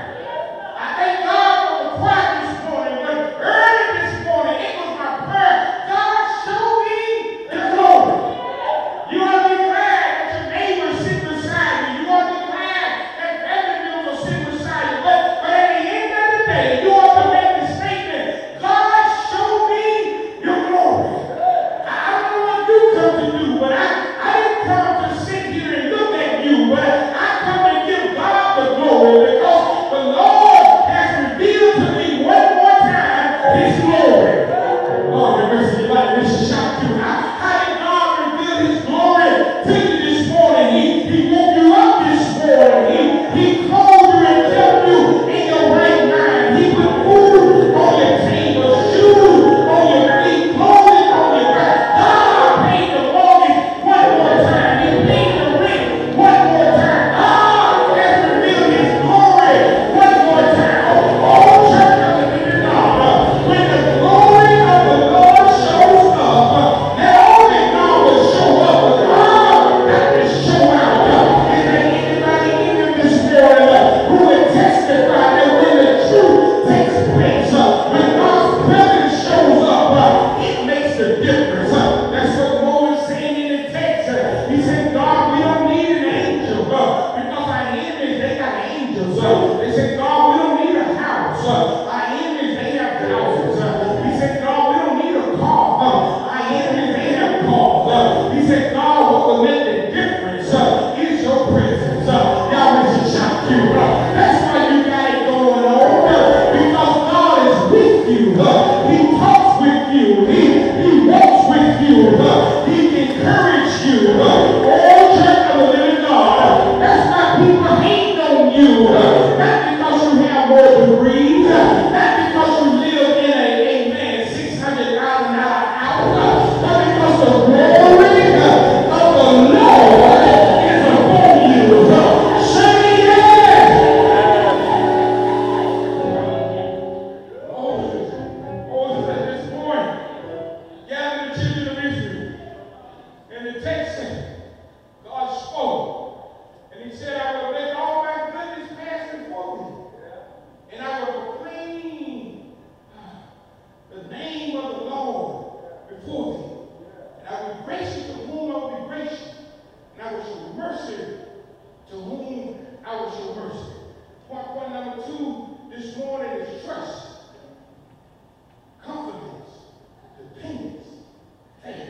Speaker 6: I thank God for the choir this morning, but early this morning, it was my prayer. God, show me your glory. You ought to be glad that your neighbor is sitting beside you. You ought to be glad that family members are sitting beside you. But, but at the end of the day, you ought to make the statement, God, show me your glory. I, I don't know what you come to do, but I, I didn't come to sit here and look at you, but I come to give God the glory because the Lord has revealed to me one more time his glory. Lord, have mercy, like this shout you. How, how did God reveal his glory to you this morning? He, he woke you up this morning. He, he called you and kept you in your right mind. He put food on your table, shoes on your feet, clothing on your back. God paid the mortgage one more time. He paid the rent one more time. God has revealed his glory one more time. Oh, church of the living God, when the glory of the Lord shows up, not only God will show up, but God got to show out. Is there anybody in here this morning who would testify that when the truth takes place, when God's presence shows up, it makes a difference? That's what Moses saying in the text. He said, God, we don't need an angel because our enemies, they got angels. They said, God, we don't need a house. Our enemies, they have houses. He said, God, we don't need a car. Our enemies, they have cars. He said, God, what will make the difference is your presence. Y'all listen, shout you. That's why you got it going on. Because God is with you. He talks with you. He, he walks with you. He encourages you. Oh, church of the living God. That's why people hate on you. Not because you have more degrees. Not because you live in a, amen, six hundred thousand dollars house. But because the glory of the Lord is upon you. Say yes. Moses, Moses said this morning, gather the children of Israel. And the text said, God spoke. And he said, I will make all my goodness pass before me. And I will proclaim the name of the Lord before thee. And I will be gracious to whom I will be gracious. And I will show mercy to whom I will show mercy. Point, point number two this morning is trust, confidence, dependence, faith.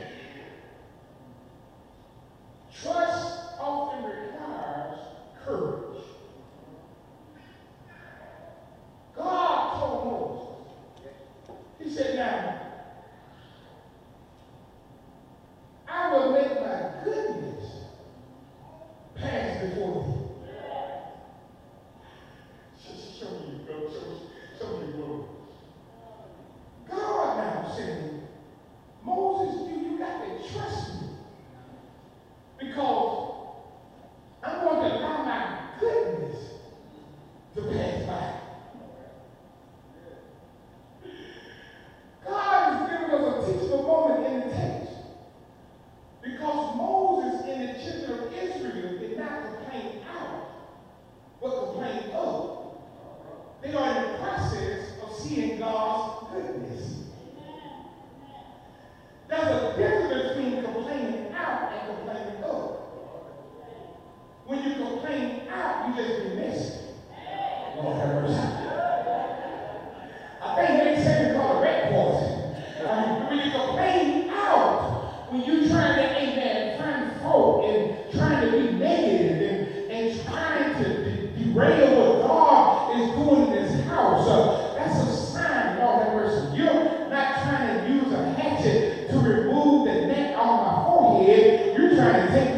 Speaker 6: Trust often requires courage. God told Moses, he said, now, I will make my goodness pass before thee. Show me you go, show, show me you go. God now saying, Moses, you, you got to trust me. Because I'm going to allow my goodness to pass by. God has given us a teachable moment in the text. Because Moses and the children of Israel did not complain out, but complain of. They are in the process of seeing God's goodness. There's a difference between complaining out and complaining of. When you complain out, you just be messy. Lord have mercy. I think they say we call it red poison. I mean, when you complain out, when you're trying to, amen, find fault and trying to be negative and, and trying to de- derail what God is doing in this house, uh, that's a sign, Lord have mercy. You're not trying to use a hatchet to remove the neck on my forehead. You're trying to take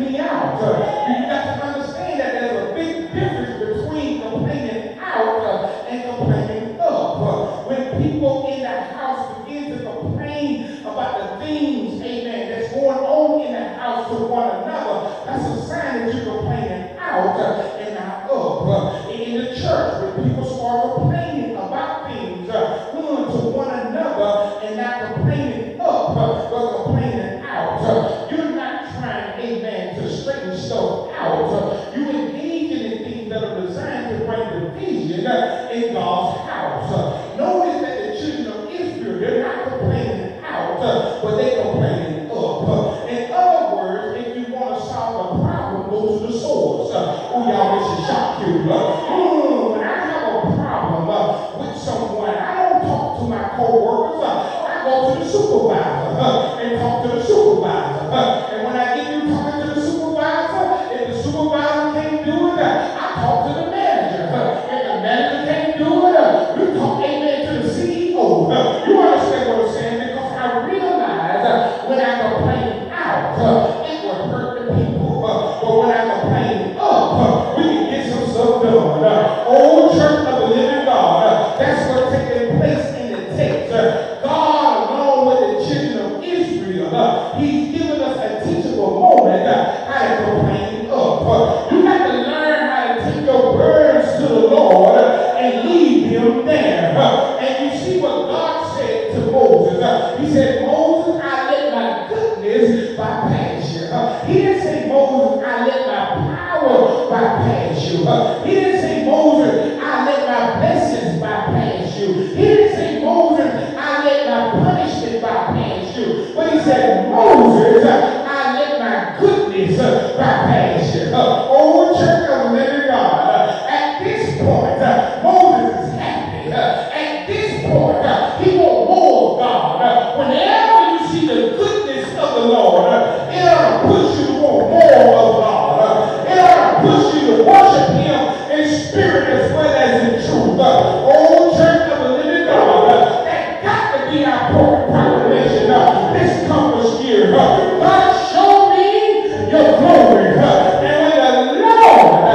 Speaker 6: out. Uh, you got to understand that there's a big difference between complaining out uh, and complaining up. Uh, when people in the house begin to complain about the things, amen, that's going on in the house to one another, that's a sign that you're complaining out uh, and not up. Uh, in the church, when people start complaining about things uh, to one another and not complaining up, uh, but complaining out, uh, you're not trying, amen, to straighten stuff out. Uh, you engaging in things that are designed to bring division uh, in God's house. Uh, notice that the children of Israel, they're not complaining out, uh, but they're complaining up. Uh, in other words, if you want to solve a problem, go to the source. Uh, oh, y'all, this should shock you. Uh, mm, when I have a problem uh, with someone, I don't talk to my co-workers. Uh, I go to the supervisor uh, and talk to the supervisor. Uh, and when I get you talking to the supervisor, if the supervisor can't do it, uh, I talk to the manager. Uh, if the manager can't do it, uh, you talk, amen, to the C E O. Uh, you understand what I'm saying? Because I realize uh, when I complain out, uh, it will hurt the people. Uh, but when I complain up, uh, we can get some stuff done. Uh, old church of the living God, uh, that's what's taking place in the text. Uh, God, along with the children of Israel, uh, He's given us a teachable moment uh, how to complain up. Uh, you have to learn how to take your burdens to the Lord uh, and leave Him there. Uh, and you see what God said to Moses. Uh, he said, Moses, I let my goodness bypass you. Uh, he didn't say, Moses, I let my power bypass you. Uh, he didn't say, Moses, I let my blessings bypass you. He didn't say, Moses, I let my punishment bypass you. But he said, Moses, uh, I let my goodness uh, bypass you. Uh, oh, church of the living God, uh, at this point, uh, Moses is happy. Uh, at this point, uh, he wants more of God. Uh, whenever you see the goodness of the Lord, uh, it ought to push you to want more of God. Uh, it ought to push you to worship Him in spirit as well as in truth. Uh, oh, church of the living God, uh, that got to be our proclamation uh, this compass year. Uh, God, show me your glory. Uh, and when the Lord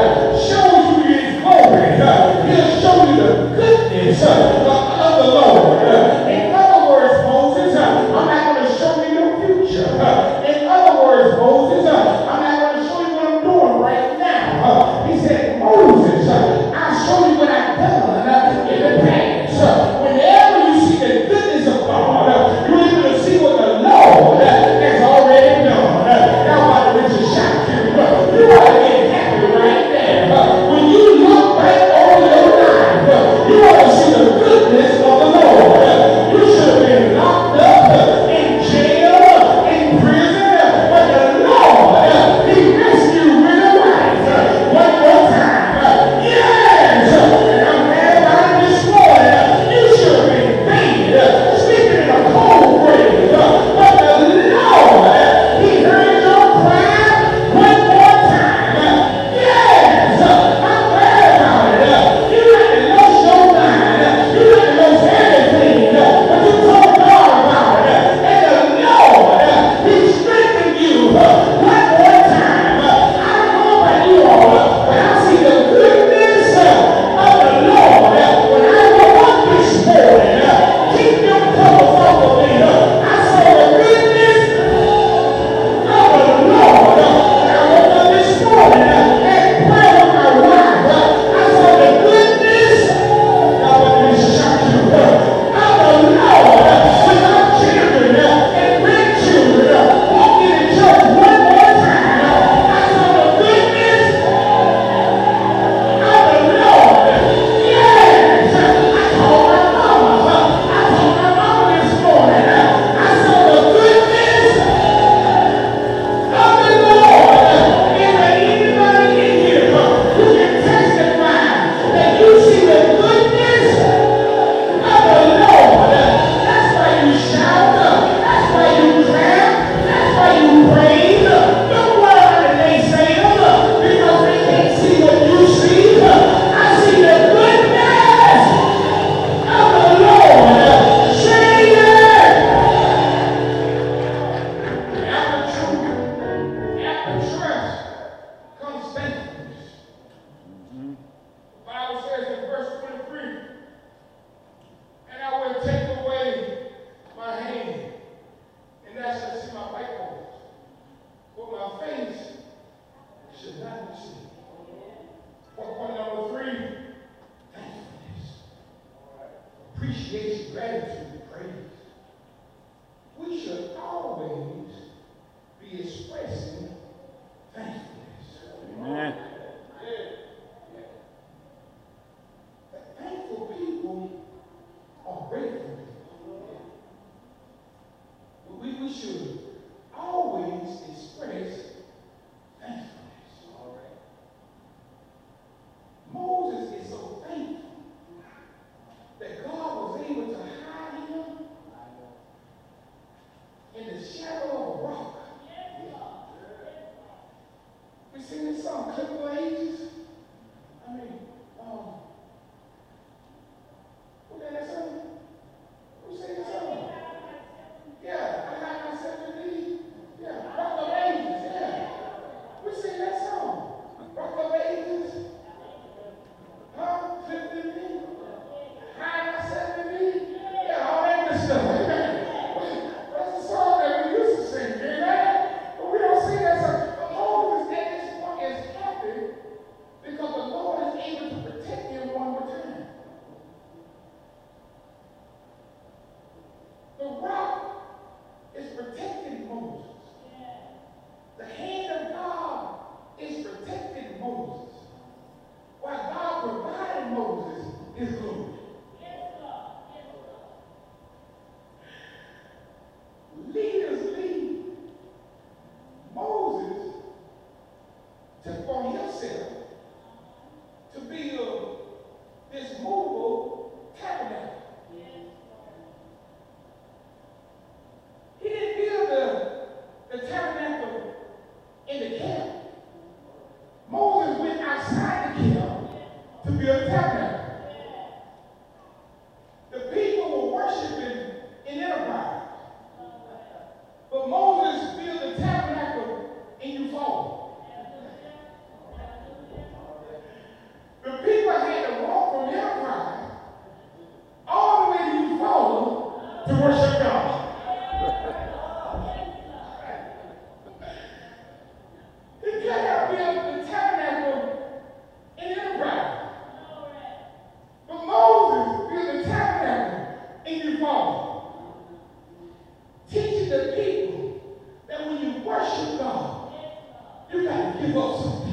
Speaker 6: is gratitude and praise. We should always be expressing thankfulness.
Speaker 2: Amen.
Speaker 6: Thankful people are grateful people. We, we should always express thankfulness. Moses is so thankful that God was able to hide him in the shadow of a rock. We sing this song, Clip of Ages. I mean, um, who did that song? Who sang that song? Yeah, I hide myself in thee. Yeah, Rock of Ages, yeah. We sing that song. Rock of Ages. Huh? Clip in me. Hide myself in me. Yeah, all that good stuff. That's the song that we used to sing, amen? But we don't sing that song. But Moses at this point is happy because the Lord is able to protect him one more time. The rock is protecting Moses. The hand of God is protecting Moses. While God provided Moses his glory. Leaders lead Moses to for himself to build this movable tabernacle. He didn't build the, the tabernacle in the camp. Moses went outside the camp to build a tabernacle. The people were worshiping in Enterprise. But Moses built a tabernacle in Euphora. The people had to walk from Enterprise all the way to Euphora to worship God. He could have built the tabernacle in Enterprise. But Moses built the tabernacle in Euphora. Teaching the people that when you worship God, you got to give up something.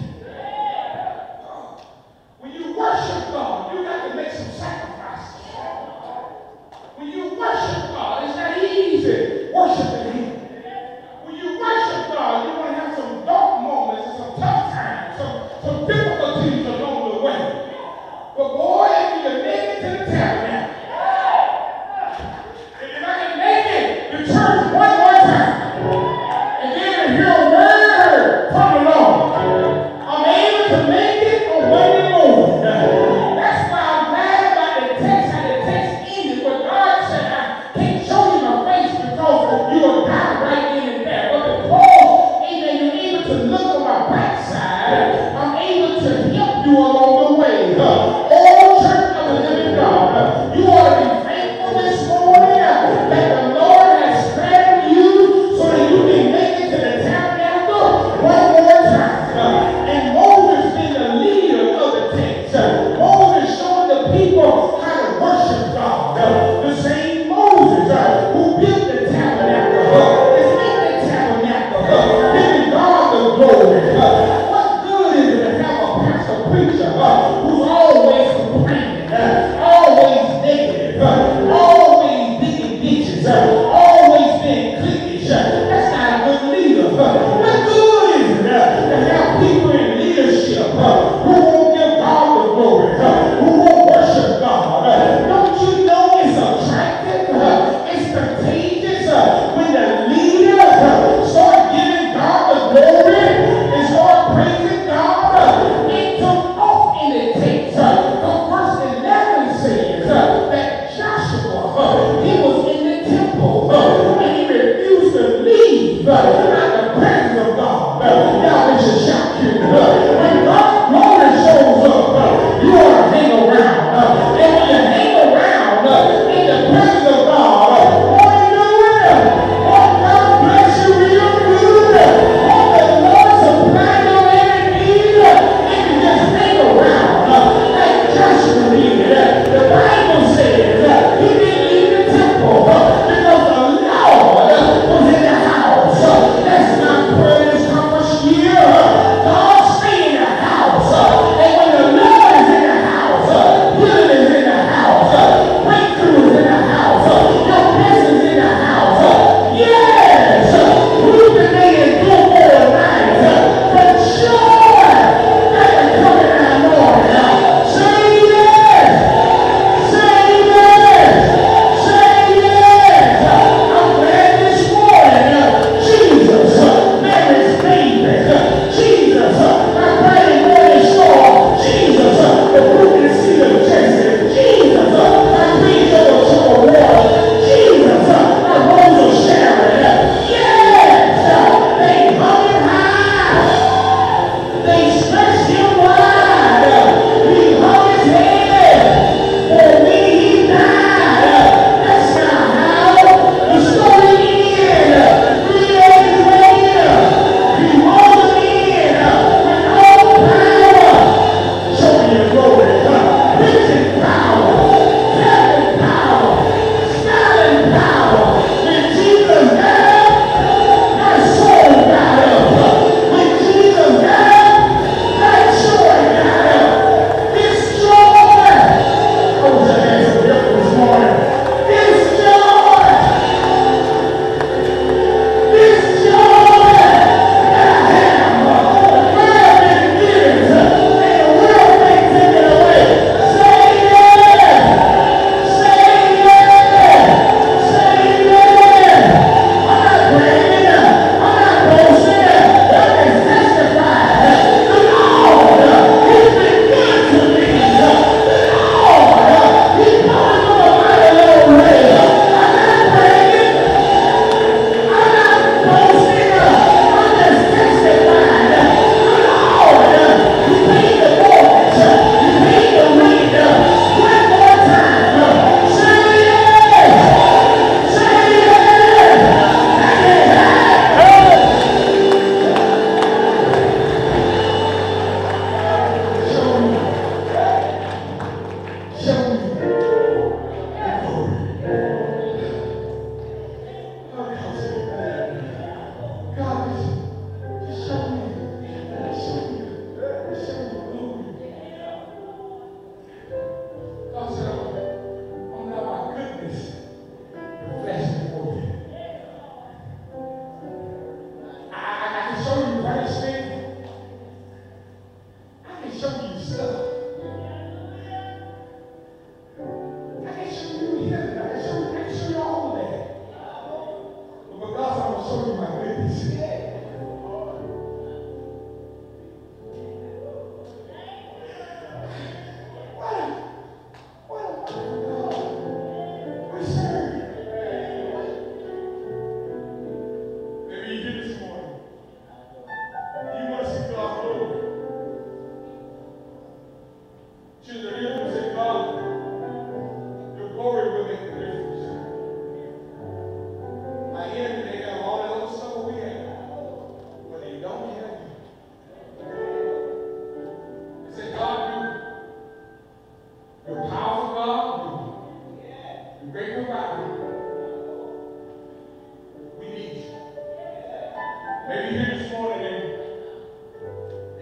Speaker 6: When you worship God, you got to make some sacrifices. When you worship God, it's not easy worshiping Him. When you worship God, you're going to have some dark moments and some tough times, some, some difficulties along the way. But boy, if you can make it to the tabernacle, if I can make it to church one more time, and then hear a word from the Lord,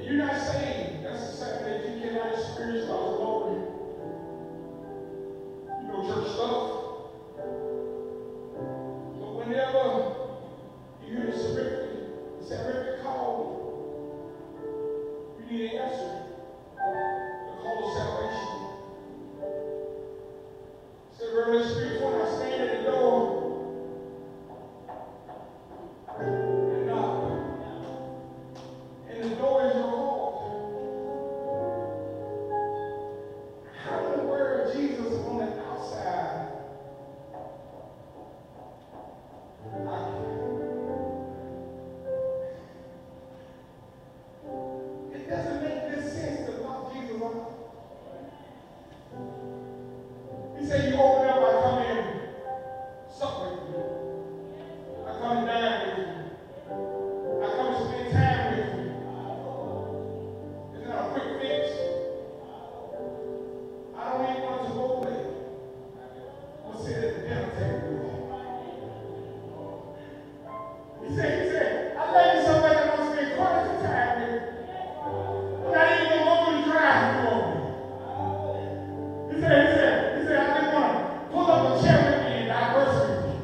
Speaker 6: you're not saved, that's the second that you cannot experience God's glory. You know church stuff. But whenever you hear the horrific, it's a horrific call, you need an answer. The call of salvation. It said, Revelation three twenty, I stand at the door and knock. And the door is your heart. How in the world Jesus on the outside? It doesn't make good sense to lock Jesus up. He said, you open up, I come in, sup with you. I come and dine with you. I come and spend time with you. It's not a quick fix. I don't even want to go play. I'm going to sit at the dinner table with you. He said, he said, I love you so much I want to spend quality time with you. I'm not even going to go through the drive for me. He said, he said, he said, I just want to pull up a chair with me and diverse with me.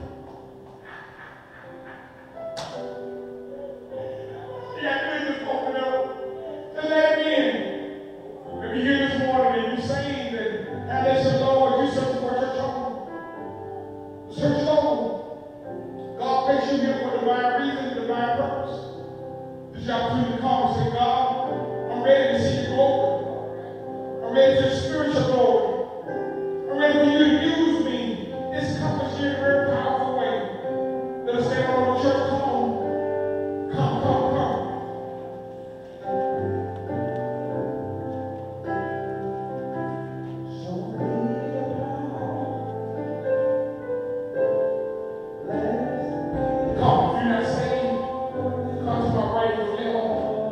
Speaker 6: He got to just open up and let him in. If you're here this morning and you're saved and now that's your Lord, you're searching for a church home. The church home. God placed you here for divine reason, divine purpose. This is your opportunity to come and say, God, I'm ready to see your glory. I'm ready to experience your glory. I'm ready for you to use me. This compass here in a very powerful way. Let us stand on the church. Come on. Come, come, come. Come, if you're not saved, come to my right and left.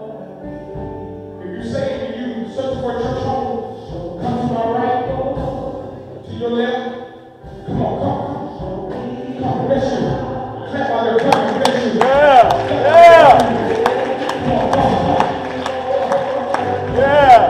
Speaker 6: If you're saved and you're searching for a church home, come to my right, to your left. Come on, come, come. Come, bless you. Clap while they're coming, bless you.
Speaker 2: Yeah, yeah,
Speaker 6: Come on, come, come.
Speaker 2: yeah.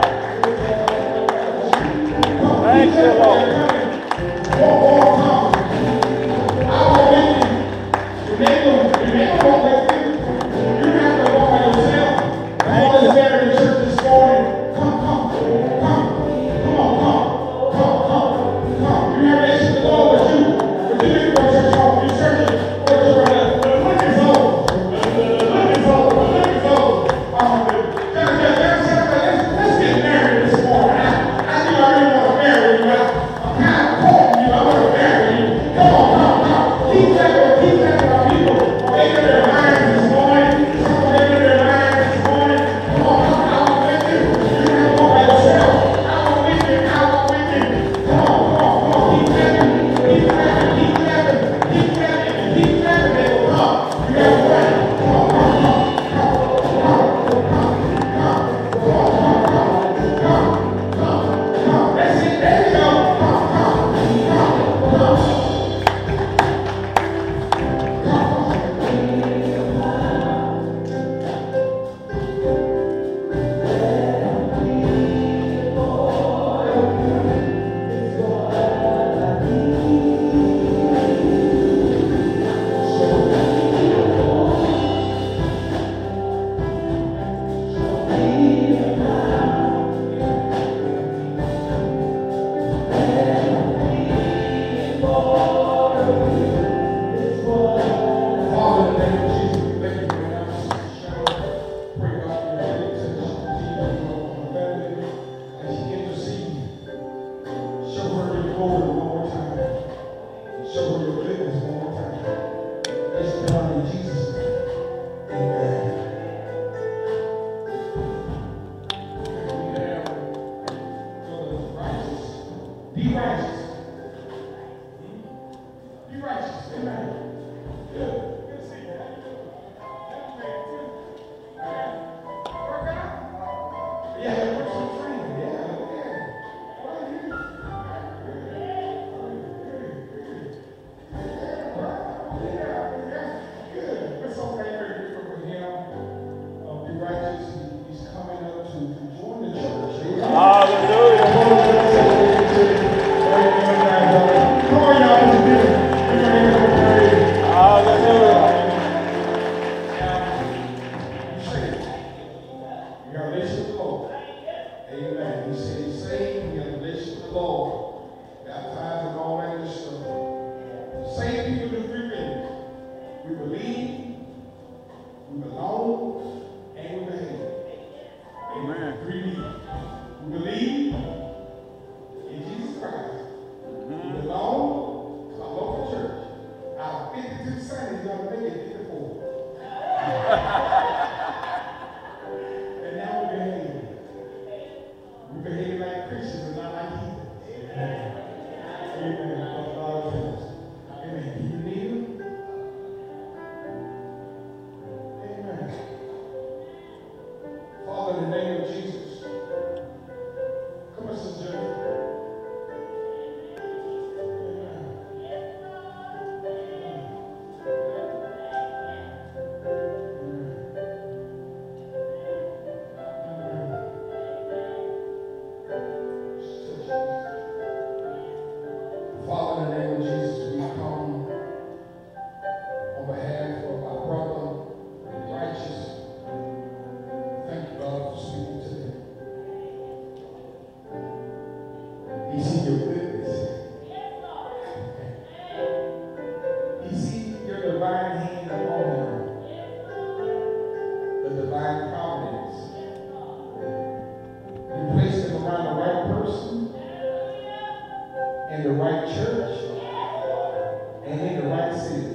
Speaker 2: Thank you, Lord.
Speaker 6: Walk, walk, come. I walk with you. Your neighbor, your neighbor walk with you. You don't have to walk by yourself. All is there in the church this morning. Come, come, come. Come on, come. Come, come, come. You have that shit to go with you. But you didn't go to church home. You're searching for your brother. The look is over. The look is over. The look is over. Um, let's, let's, let's get married this morning. I, I think I really want to marry you. I, I'm kind of courting you. I want to marry you. Come on, come, come. Keep clapping, keep clapping our people. Making their minds this morning. Some are making their minds this morning. Come on, come. I walk with you. You don't have to go by yourself. I walk with you. I walk with you. Come on, come on, come on. Keep clapping. Keep clapping. Keep clapping. Keep clapping. And keep clapping. They will come. You got to run. Come on, come, come. Come, come, come, come. Come on, come, come. Come, come, come. That's it. There you go. Come, come, come, come. Father, in the name of Jesus, we thank you for the opportunity. Pray God for your healing, touch Jesus, family, as she intercedes. Show her your glory one more time. Show her your goodness one more time. It's done in Jesus' name. Amen. We have Brother Righteous. Be righteous. Be righteous. Amen. Good. Good to see you. How you doing? Young man, too. Work out? Yeah, personal training. Yeah, yeah. Right here. Good. Good. Good. Yeah, right. Yeah, yeah. Good. It's okay. Very different with him. Uh, be righteous. He- He's coming up with the Lord. Amen. He said he's saved. We have a relationship with the Lord. Baptized and all that good stuff. The same people do three things. We believe, we belong, and we behave. Amen. Three B's. We believe in Jesus Christ. Mm-hmm. We belong to our local church. Out of fifty-two Sundays, you're going to make it fifty-four. And now we behave. We behave like Christians and not like heathens. Amen. Amen. That's God says. Amen. Do you need him? Amen. Father, in the name of Jesus. Come on, Sister Jennifer. Father, in the name of Jesus, we come on behalf of our brother, righteous. Thank you, God, for speaking to him. He see your goodness. He see your divine hand upon him. The divine providence. You placed him around the right person, in the right church, and in the right city.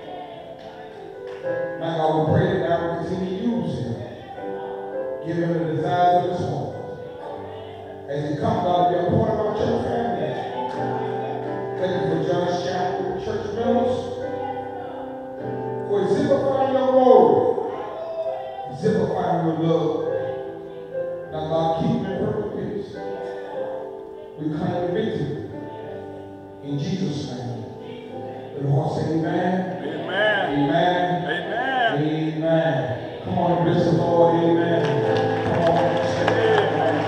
Speaker 6: My God, we pray that God will continue to use him. Give him the desires of his heart. As he comes, God, be a part of our church family. Thank you for John's Chapel Church members. For exemplifying your glory. Exemplifying your love. Now, God, keep him in perfect peace. We claim victory. In Jesus' name. The Lord say amen.
Speaker 2: Amen.
Speaker 6: Amen.
Speaker 2: Amen.
Speaker 6: Amen. Come on, bless the Lord. Amen. Come on. Amen.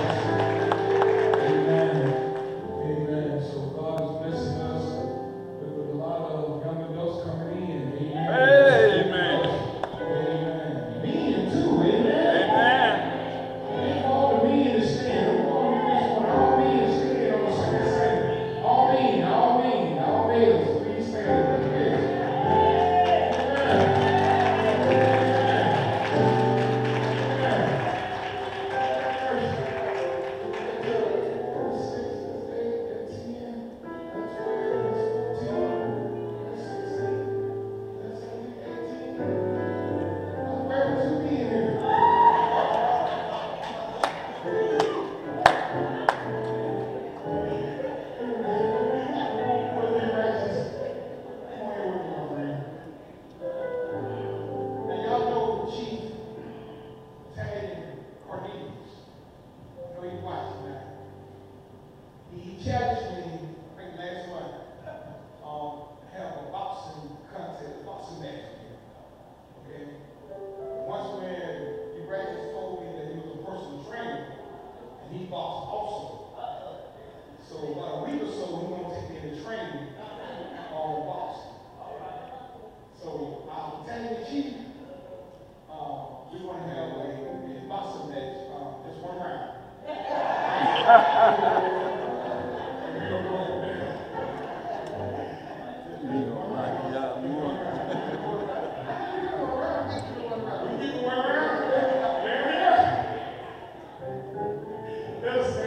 Speaker 6: Amen. Amen. So God is blessing us with a lot of young adults coming in. Amen.
Speaker 2: Amen.
Speaker 6: Amen. Men too. Amen.
Speaker 2: Amen.
Speaker 6: All the men to stand. All men to stand on the second side. All men. All men. All males. Please stand. He challenged me, I think last month, um, have a boxing contest, boxing match here. Okay? Once when he graduated told me that he was a personal trainer, and he boxed also. So about a week or so, he gonna take me into training on boxing. So I'm telling you, Chief, um, we're gonna have a, a boxing match, um, just one round. Yes.